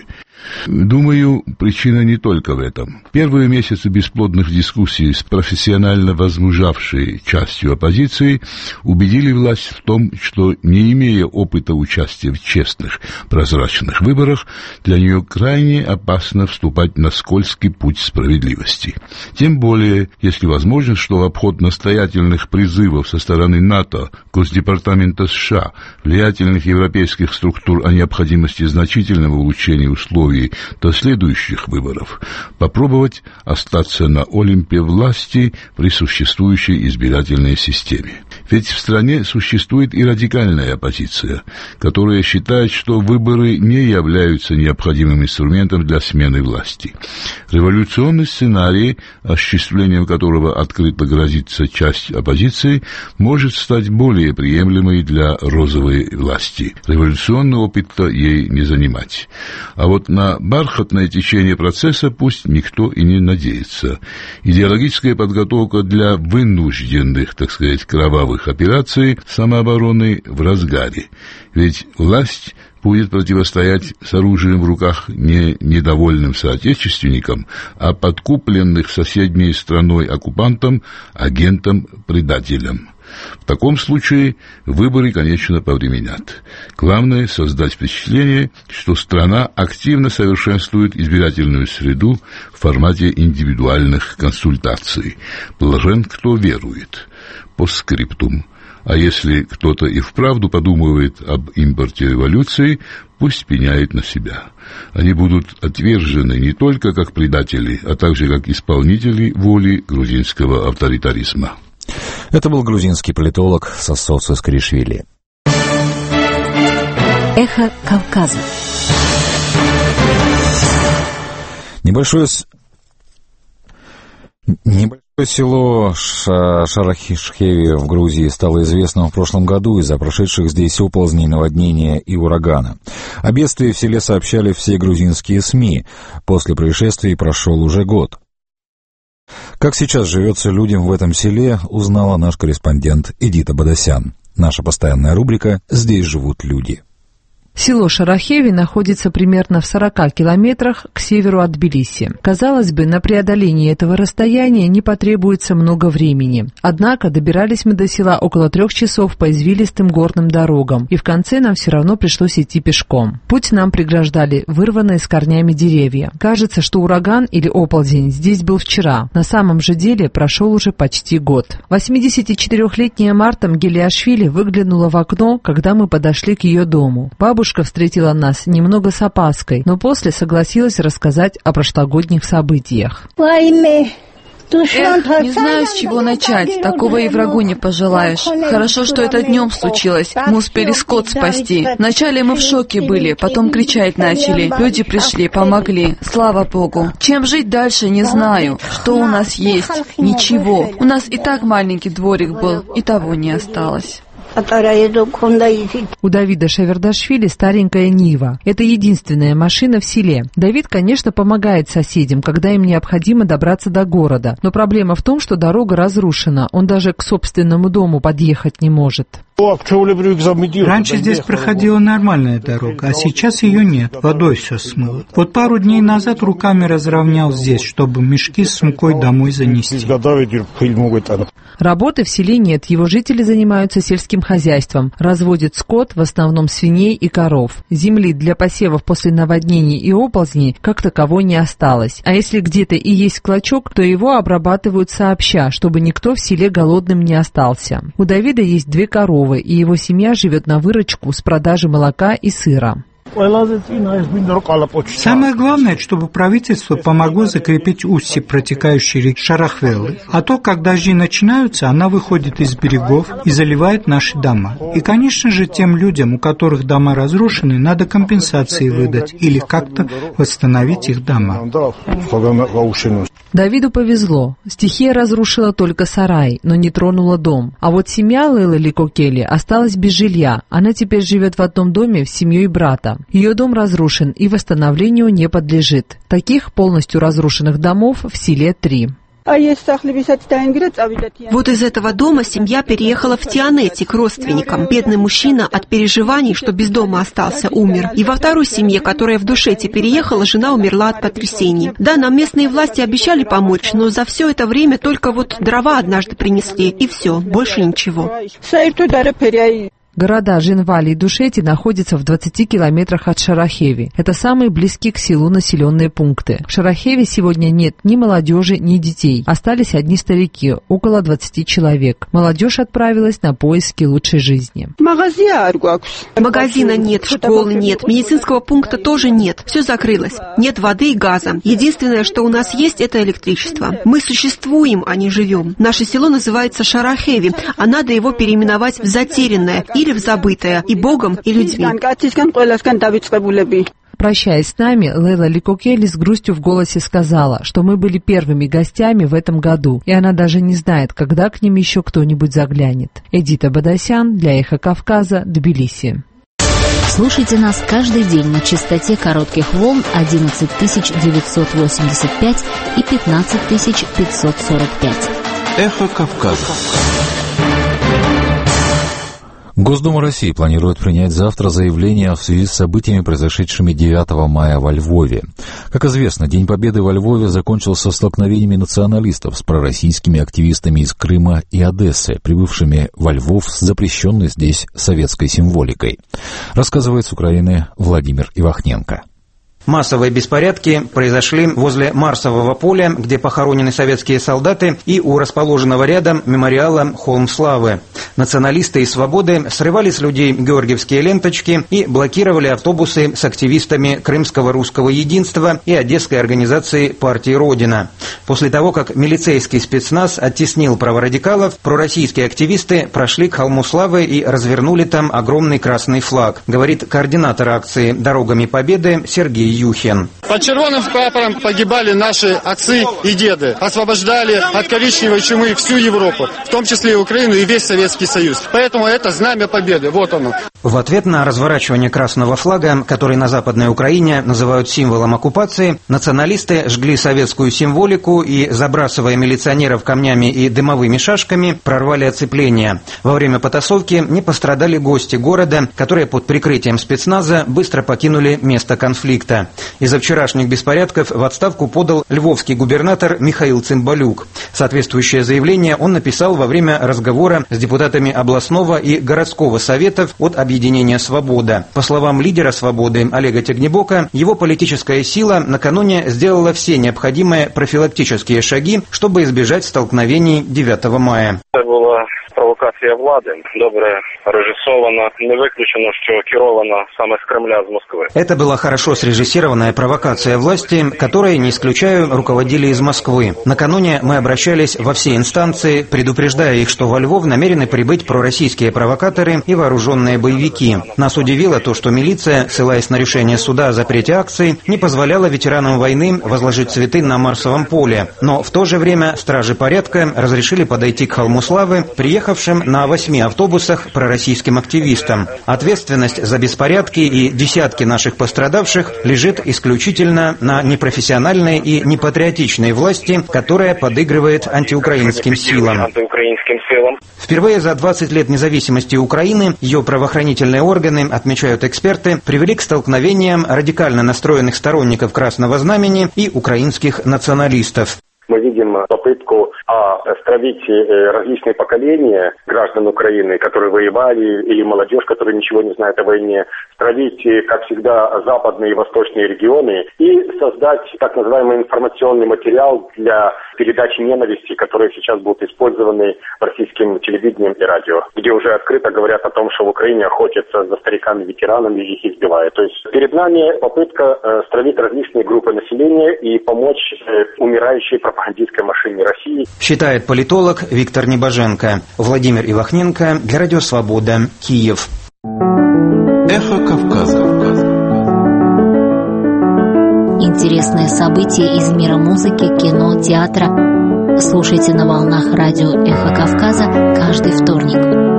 Думаю, причина не только в этом. Первые месяцы бесплодных дискуссий с профессионально возмужавшей частью оппозиции убедили власть в том, что, не имея опыта участия в честных, прозрачных выборах, для нее крайне опасно вступать на скользкий путь справедливости. Тем более, если возможно, что в обход настоятельных призывов со стороны НАТО, Госдепартамента США, влиятельных европейских структур о необходимости значительного улучшения условий до следующих выборов, попробовать остаться на Олимпе власти при существующей избирательной системе. Ведь в стране существует и радикальная оппозиция, которая считает, что выборы не являются необходимым инструментом для смены власти. Революционный сценарий, осуществлением которого открыто грозится часть оппозиции, может стать более приемлемой для розовой власти. Революционный опыт-то ей не занимать. А вот на бархатное течение процесса пусть никто и не надеется. Идеологическая подготовка для вынужденных, так сказать, кровавых операций самообороны в разгаре. Ведь власть будет противостоять с оружием в руках не недовольным соотечественникам, а подкупленных соседней страной оккупантам, агентам-предателям. В таком случае выборы, конечно, повременят. Главное — создать впечатление, что страна активно совершенствует избирательную среду в формате индивидуальных консультаций. Блажен, кто верует. Постскриптум. А если кто-то и вправду подумывает об импорте революции, пусть пеняет на себя. Они будут отвержены не только как предатели, а также как исполнители воли грузинского авторитаризма. Это был грузинский политолог Сосото Скоришвили. Эхо Кавказа. Небольшое, с... Небольшое село Шарахишхеви в Грузии стало известным в прошлом году из-за прошедших здесь оползней, наводнения и урагана. О бедствии в селе сообщали все грузинские СМИ. После происшествия прошел уже год. Как сейчас живется людям в этом селе, узнала наш корреспондент Эдита Бадасян. Наша постоянная рубрика «Здесь живут люди». Село Шарахеви находится примерно в сорока километрах к северу от Тбилиси. Казалось бы, на преодоление этого расстояния не потребуется много времени. Однако добирались мы до села около трех часов по извилистым горным дорогам, и в конце нам все равно пришлось идти пешком. Путь нам преграждали вырванные с корнями деревья. Кажется, что ураган или оползень здесь был вчера. На самом же деле прошел уже почти год. восьмидесятичетырёхлетняя Марта Мгелиашвили выглянула в окно, когда мы подошли к ее дому. Бабушка Бабушка встретила нас немного с опаской, но после согласилась рассказать о прошлогодних событиях. Эх, не знаю, с чего начать. Такого и врагу не пожелаешь. Хорошо, что это днем случилось. Мы успели скот спасти. Вначале мы в шоке были, потом кричать начали. Люди пришли, помогли. Слава Богу. Чем жить дальше, не знаю. Что у нас есть? Ничего. У нас и так маленький дворик был, и того не осталось. У Давида Шавердашвили старенькая Нива. Это единственная машина в селе. Давид, конечно, помогает соседям, когда им необходимо добраться до города. Но проблема в том, что дорога разрушена. Он даже к собственному дому подъехать не может. Раньше здесь проходила нормальная дорога, а сейчас ее нет. Водой все смыло. Вот пару дней назад руками разровнял здесь, чтобы мешки с мукой домой занести. Работы в селе нет. Его жители занимаются сельским хозяйством. Разводят скот, в основном свиней и коров. Земли для посевов после наводнений и оползней как таковой не осталось. А если где-то и есть клочок, то его обрабатывают сообща, чтобы никто в селе голодным не остался. У Давида есть две коровы, и его семья живет на выручку с продажи молока и сыра. Самое главное, чтобы правительство помогло закрепить устье протекающей реки Шарахвелы. А то, как дожди начинаются, она выходит из берегов и заливает наши дома. И, конечно же, тем людям, у которых дома разрушены, надо компенсации выдать или как-то восстановить их дома. Давиду повезло. Стихия разрушила только сарай, но не тронула дом. А вот семья Лейлы Ликокели осталась без жилья. Она теперь живет в одном доме с семьей брата. Ее дом разрушен и восстановлению не подлежит. Таких полностью разрушенных домов в селе три. Вот из этого дома семья переехала в Тианети к родственникам. Бедный мужчина от переживаний, что без дома остался, умер. И во второй семье, которая в Душете переехала, жена умерла от потрясений. Да, нам местные власти обещали помочь, но за все это время только вот дрова однажды принесли, и все, больше ничего. Города Жинвали и Душети находятся в двадцати километрах от Шарахеви. Это самые близкие к селу населенные пункты. В Шарахеви сегодня нет ни молодежи, ни детей. Остались одни старики, около двадцати человек. Молодежь отправилась на поиски лучшей жизни. Магазина нет, школы нет, медицинского пункта тоже нет. Все закрылось. Нет воды и газа. Единственное, что у нас есть, это электричество. Мы существуем, а не живем. Наше село называется Шарахеви, а надо его переименовать в Затерянное или в забытое, и Богом, и людьми. Прощаясь с нами, Лейла Ликокели с грустью в голосе сказала, что мы были первыми гостями в этом году, и она даже не знает, когда к ним еще кто-нибудь заглянет. Эдита Бадасян для Эхо Кавказа, Тбилиси. Слушайте нас каждый день на частоте коротких волн одиннадцать тысяч девятьсот восемьдесят пять и пятнадцать тысяч пятьсот сорок пять. Эхо Кавказа. Госдума России планирует принять завтра заявление в связи с событиями, произошедшими девятого мая во Львове. Как известно, День Победы во Львове закончился столкновениями националистов с пророссийскими активистами из Крыма и Одессы, прибывшими во Львов с запрещенной здесь советской символикой. Рассказывает с Украины Владимир Ивахненко. Массовые беспорядки произошли возле Марсового поля, где похоронены советские солдаты, и у расположенного рядом мемориала «Холм славы». Националисты и свободы срывали с людей георгиевские ленточки и блокировали автобусы с активистами Крымского русского единства и Одесской организации партии «Родина». После того, как милицейский спецназ оттеснил праворадикалов, пророссийские активисты прошли к Холму славы и развернули там огромный красный флаг, говорит координатор акции «Дорогами Победы» Сергей Юхин. Под червоным прапором погибали наши отцы и деды. Освобождали от коричневой чумы всю Европу, в том числе и Украину и весь Советский Союз. Поэтому это знамя победы. Вот оно. В ответ на разворачивание красного флага, который на Западной Украине называют символом оккупации, националисты жгли советскую символику и, забрасывая милиционеров камнями и дымовыми шашками, прорвали оцепление. Во время потасовки не пострадали гости города, которые под прикрытием спецназа быстро покинули место конфликта. Из-за вчерашних беспорядков в отставку подал львовский губернатор Михаил Цымбалюк. Соответствующее заявление он написал во время разговора с депутатами областного и городского советов от объединения «Свобода». По словам лидера «Свободы» Олега Тягнебока, его политическая сила накануне сделала все необходимые профилактические шаги, чтобы избежать столкновений девятого мая. Это была провокація влади, добре режисована, не виключено, що керована саме з Кремля, з Москвы. Это была хорошо срежиссированная провокация власти, которой, не исключаю, руководили из Москвы. Накануне мы обращались во все инстанции, предупреждая их, что во Львов намерены прибыть пророссийские провокаторы и вооруженные боевики. Нас удивило то, что милиция, ссылаясь на решение суда о запрете акций, не позволяла ветеранам войны возложить цветы на Марсовом поле. Но в то же время стражи порядка разрешили подойти к Холму Славы, приехавшим на восьми автобусах пророссийским активистам. Ответственность за беспорядки и десятки наших пострадавших лежит исключительно на непрофессиональной и непатриотичной власти, которая подыгрывает антиукраинским силам. Впервые за двадцать лет независимости Украины ее правоохранительные органы, отмечают эксперты, привели к столкновениям радикально настроенных сторонников Красного Знамени и украинских националистов. Мы видим попытку а, стравить различные поколения граждан Украины, которые воевали, или молодежь, которая ничего не знает о войне, стравить, как всегда, западные и восточные регионы и создать так называемый информационный материал для передачи ненависти, которые сейчас будут использованы российским телевидением и радио, где уже открыто говорят о том, что в Украине охотятся за стариками-ветеранами и их избивают. То есть перед нами попытка э, стравить различные группы населения и помочь э, умирающей пропагандистской машине России. Считает политолог Виктор Небоженко. Владимир Ивахненко для Радио Свобода, Киев. Эхо Кавказа. Интересные события из мира музыки, кино, театра. Слушайте на волнах радио «Эхо Кавказа» каждый вторник.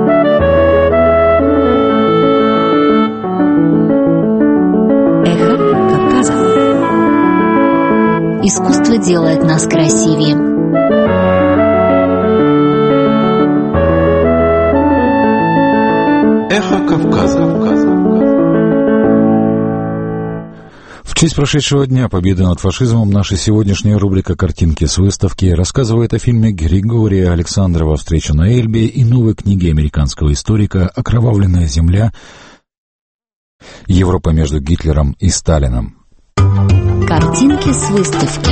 «Эхо Кавказа». Искусство делает нас красивее. «Эхо Кавказа». В честь прошедшего дня победы над фашизмом наша сегодняшняя рубрика «Картинки с выставки» рассказывает о фильме Григория Александрова «Встреча на Эльбе» и новой книге американского историка «Окровавленная земля. Европа между Гитлером и Сталином». Картинки с выставки.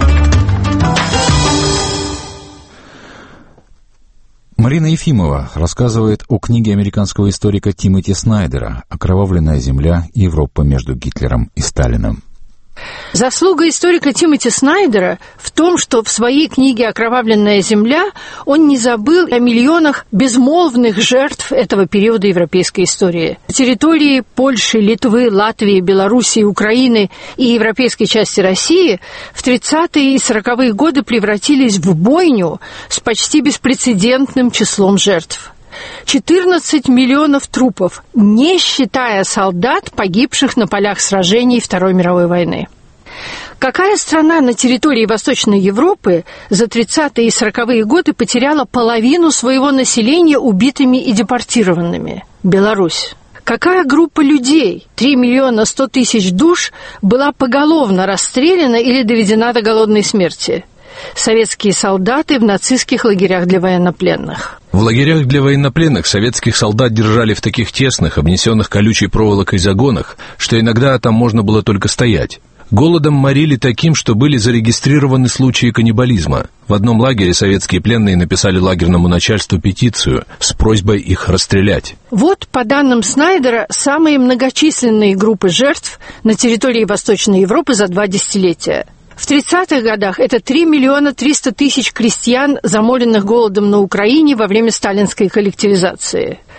Марина Ефимова рассказывает о книге американского историка Тимоти Снайдера «Окровавленная земля. Европа между Гитлером и Сталином». Заслуга историка Тимоти Снайдера в том, что в своей книге «Окровавленная земля» он не забыл о миллионах безмолвных жертв этого периода европейской истории. Территории Польши, Литвы, Латвии, Белоруссии, Украины и европейской части России в тридцатые и сороковые годы превратились в бойню с почти беспрецедентным числом жертв. четырнадцать миллионов трупов, не считая солдат, погибших на полях сражений Второй мировой войны. Какая страна на территории Восточной Европы за тридцатые и сороковые годы потеряла половину своего населения убитыми и депортированными? Беларусь. Какая группа людей, три миллиона сто тысяч душ, была поголовно расстреляна или доведена до голодной смерти? Советские солдаты в нацистских лагерях для военнопленных. В лагерях для военнопленных советских солдат держали в таких тесных, обнесенных колючей проволокой загонах, что иногда там можно было только стоять. Голодом морили таким, что были зарегистрированы случаи каннибализма. В одном лагере советские пленные написали лагерному начальству петицию с просьбой их расстрелять. Вот, по данным Снайдера, самые многочисленные группы жертв на территории Восточной Европы за два десятилетия. В тридцатых годах это три миллиона триста тысяч крестьян, заморенных голодом на Украине во время сталинской коллективизации. В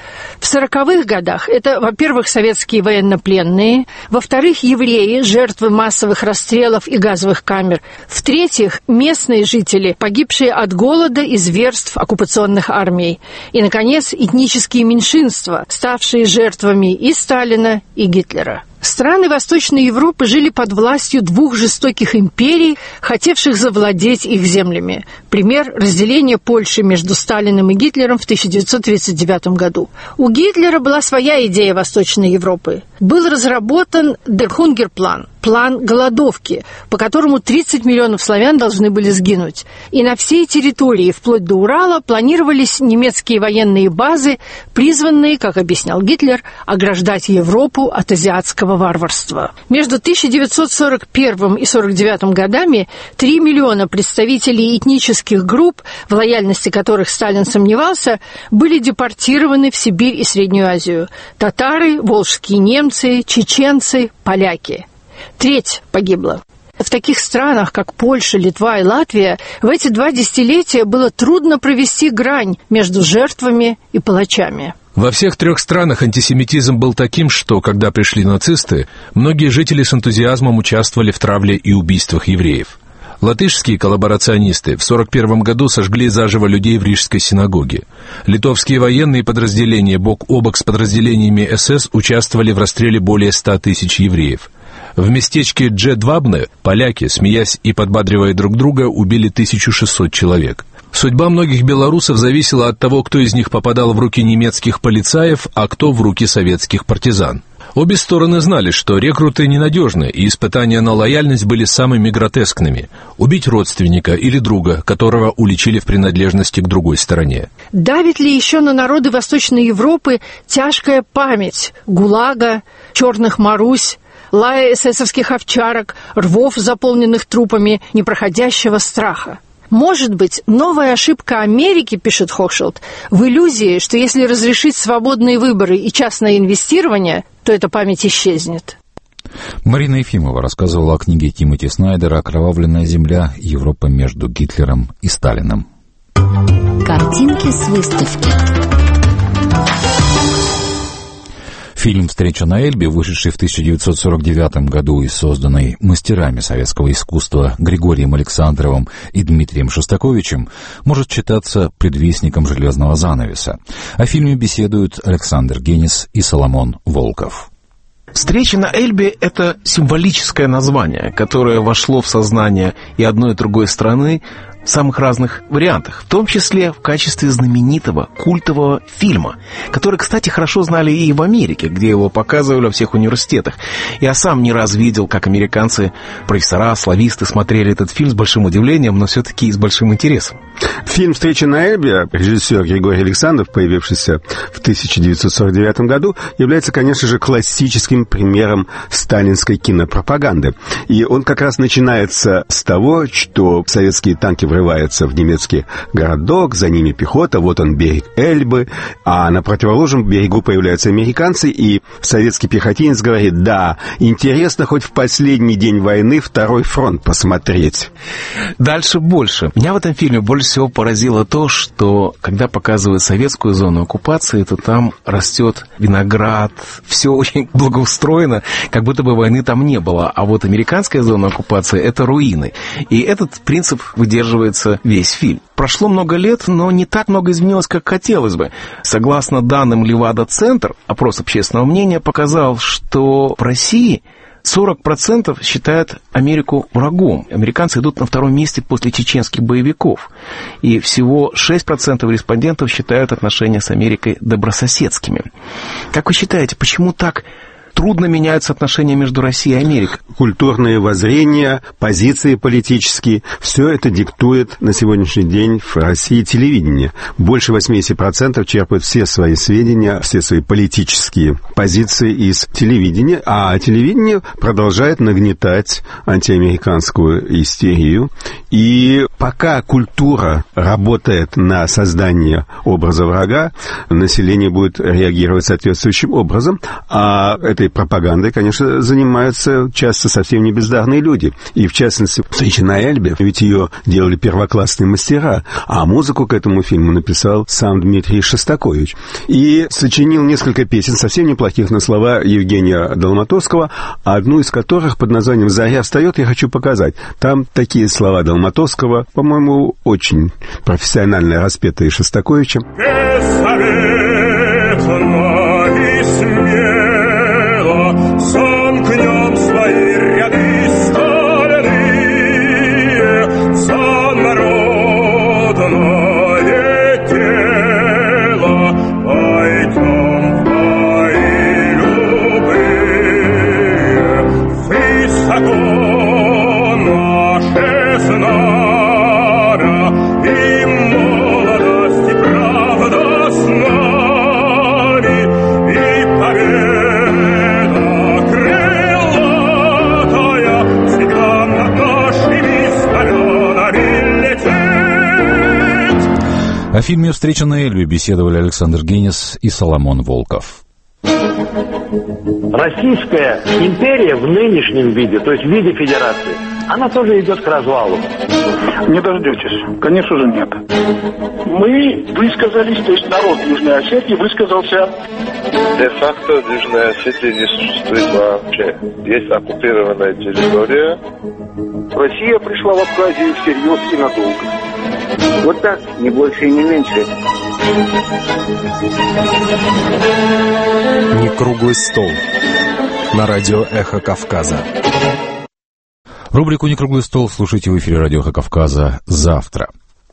В сороковых годах это, во-первых, советские военнопленные, во-вторых, евреи, жертвы массовых расстрелов и газовых камер, в-третьих, местные жители, погибшие от голода и зверств оккупационных армий, и, наконец, этнические меньшинства, ставшие жертвами и Сталина, и Гитлера. Страны Восточной Европы жили под властью двух жестоких империй, хотевших завладеть их землями. Пример – разделение Польши между Сталиным и Гитлером в тысяча девятьсот тридцать девятом году. У Гитлера была своя идея Восточной Европы. Был разработан Der Hungerplan – план голодовки, по которому тридцать миллионов славян должны были сгинуть. И на всей территории, вплоть до Урала, планировались немецкие военные базы, призванные, как объяснял Гитлер, ограждать Европу от азиатского варварства. Между тысяча девятьсот сорок первым и сорок девятым годами три миллиона представителей этнических групп, в лояльности которых Сталин сомневался, были депортированы в Сибирь и Среднюю Азию. Татары, волжские немцы, чеченцы, поляки. Треть погибла. В таких странах, как Польша, Литва и Латвия, в эти два десятилетия было трудно провести грань между жертвами и палачами. Во всех трех странах антисемитизм был таким, что, когда пришли нацисты, многие жители с энтузиазмом участвовали в травле и убийствах евреев. Латышские коллаборационисты в сорок первом году сожгли заживо людей в Рижской синагоге. Литовские военные подразделения бок о бок с подразделениями эс эс участвовали в расстреле более ста тысяч евреев. В местечке Джедвабне поляки, смеясь и подбадривая друг друга, убили тысячу шестьсот человек. Судьба многих белорусов зависела от того, кто из них попадал в руки немецких полицаев, а кто в руки советских партизан. Обе стороны знали, что рекруты ненадежны, и испытания на лояльность были самыми гротескными. Убить родственника или друга, которого уличили в принадлежности к другой стороне. Давит ли еще на народы Восточной Европы тяжкая память ГУЛАГа, черных Марусь, лая эсэсовских овчарок, рвов, заполненных трупами, непроходящего страха? Может быть, новая ошибка Америки, пишет Хохшилд, в иллюзии, что если разрешить свободные выборы и частное инвестирование, то эта память исчезнет. Марина Ефимова рассказывала о книге Тимоти Снайдера «Окровавленная земля. Европа между Гитлером и Сталиным». Картинки с выставки. Фильм «Встреча на Эльбе», вышедший в тысяча девятьсот сорок девятом году и созданный мастерами советского искусства Григорием Александровым и Дмитрием Шостаковичем, может считаться предвестником «Железного занавеса». О фильме беседуют Александр Генис и Соломон Волков. «Встреча на Эльбе» — это символическое название, которое вошло в сознание и одной, и другой страны в самых разных вариантах, в том числе в качестве знаменитого культового фильма, который, кстати, хорошо знали и в Америке, где его показывали во всех университетах. Я сам не раз видел, как американцы, профессора, слависты смотрели этот фильм с большим удивлением, но все-таки и с большим интересом. Фильм «Встреча на Эльбе», режиссер Григорий Александров, появившийся в тысяча девятьсот сорок девятом году, является, конечно же, классическим примером сталинской кинопропаганды. И он как раз начинается с того, что советские танки врываются в немецкий городок, за ними пехота, вот он берег Эльбы, а на противоположном берегу появляются американцы, и советский пехотинец говорит: да, интересно хоть в последний день войны второй фронт посмотреть. Дальше больше. Меня в этом фильме больше всего поразило то, что когда показывают советскую зону оккупации, то там растет виноград, все очень благоустроено, как будто бы войны там не было. А вот американская зона оккупации — это руины. И этот принцип выдерживается весь фильм. Прошло много лет, но не так много изменилось, как хотелось бы. Согласно данным Левада-центр, опрос общественного мнения показал, что в России сорок процентов считают Америку врагом. Американцы идут на втором месте после чеченских боевиков. И всего шесть процентов респондентов считают отношения с Америкой добрососедскими. Как вы считаете, почему так трудно меняются отношения между Россией и Америкой? Культурные воззрения, позиции политические, все это диктует на сегодняшний день в России телевидение. Больше восемьдесят процентов черпают все свои сведения, все свои политические позиции из телевидения, а телевидение продолжает нагнетать антиамериканскую истерию. И пока культура работает на создание образа врага, население будет реагировать соответствующим образом, а эта этой пропагандой, конечно, занимаются часто совсем не бездарные люди. И, в частности, «Встреча на Эльбе», ведь ее делали первоклассные мастера, а музыку к этому фильму написал сам Дмитрий Шостакович. И сочинил несколько песен, совсем неплохих, на слова Евгения Долматовского, одну из которых под названием «Заря встает» я хочу показать. Там такие слова Долматовского, по-моему, очень профессионально распетые Шостаковичем. Сомкнем свои ряды стальные, за народное дело пойдем в бои любые. Высоко наше знамя, и молодость, и правда с нами, и победа. О фильме «Встреча на Эльбе» беседовали Александр Генис и Соломон Волков. Российская империя в нынешнем виде, то есть в виде федерации, она тоже идет к развалу. Не дождетесь. Конечно же, нет. Мы высказались, то есть народ Южной Осетии высказался. Де-факто в Южной Осетии не существует вообще. Есть оккупированная территория. Россия пришла в Абхазию всерьез и надолго. Вот так, не больше и не меньше. Не круглый стол. На радио «Эхо Кавказа». Рубрику «Не круглый стол» слушайте в эфире радио «Эхо Кавказа» завтра.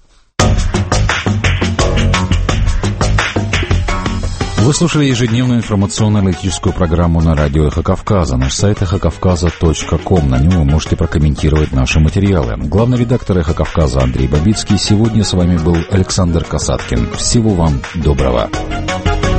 Вы слушали ежедневную информационно-аналитическую программу на радио «Эхо Кавказа». Наш сайт эхо кавказа точка ком. На нем вы можете прокомментировать наши материалы. Главный редактор «Эхо Кавказа» Андрей Бабицкий. Сегодня с вами был Александр Касаткин. Всего вам доброго.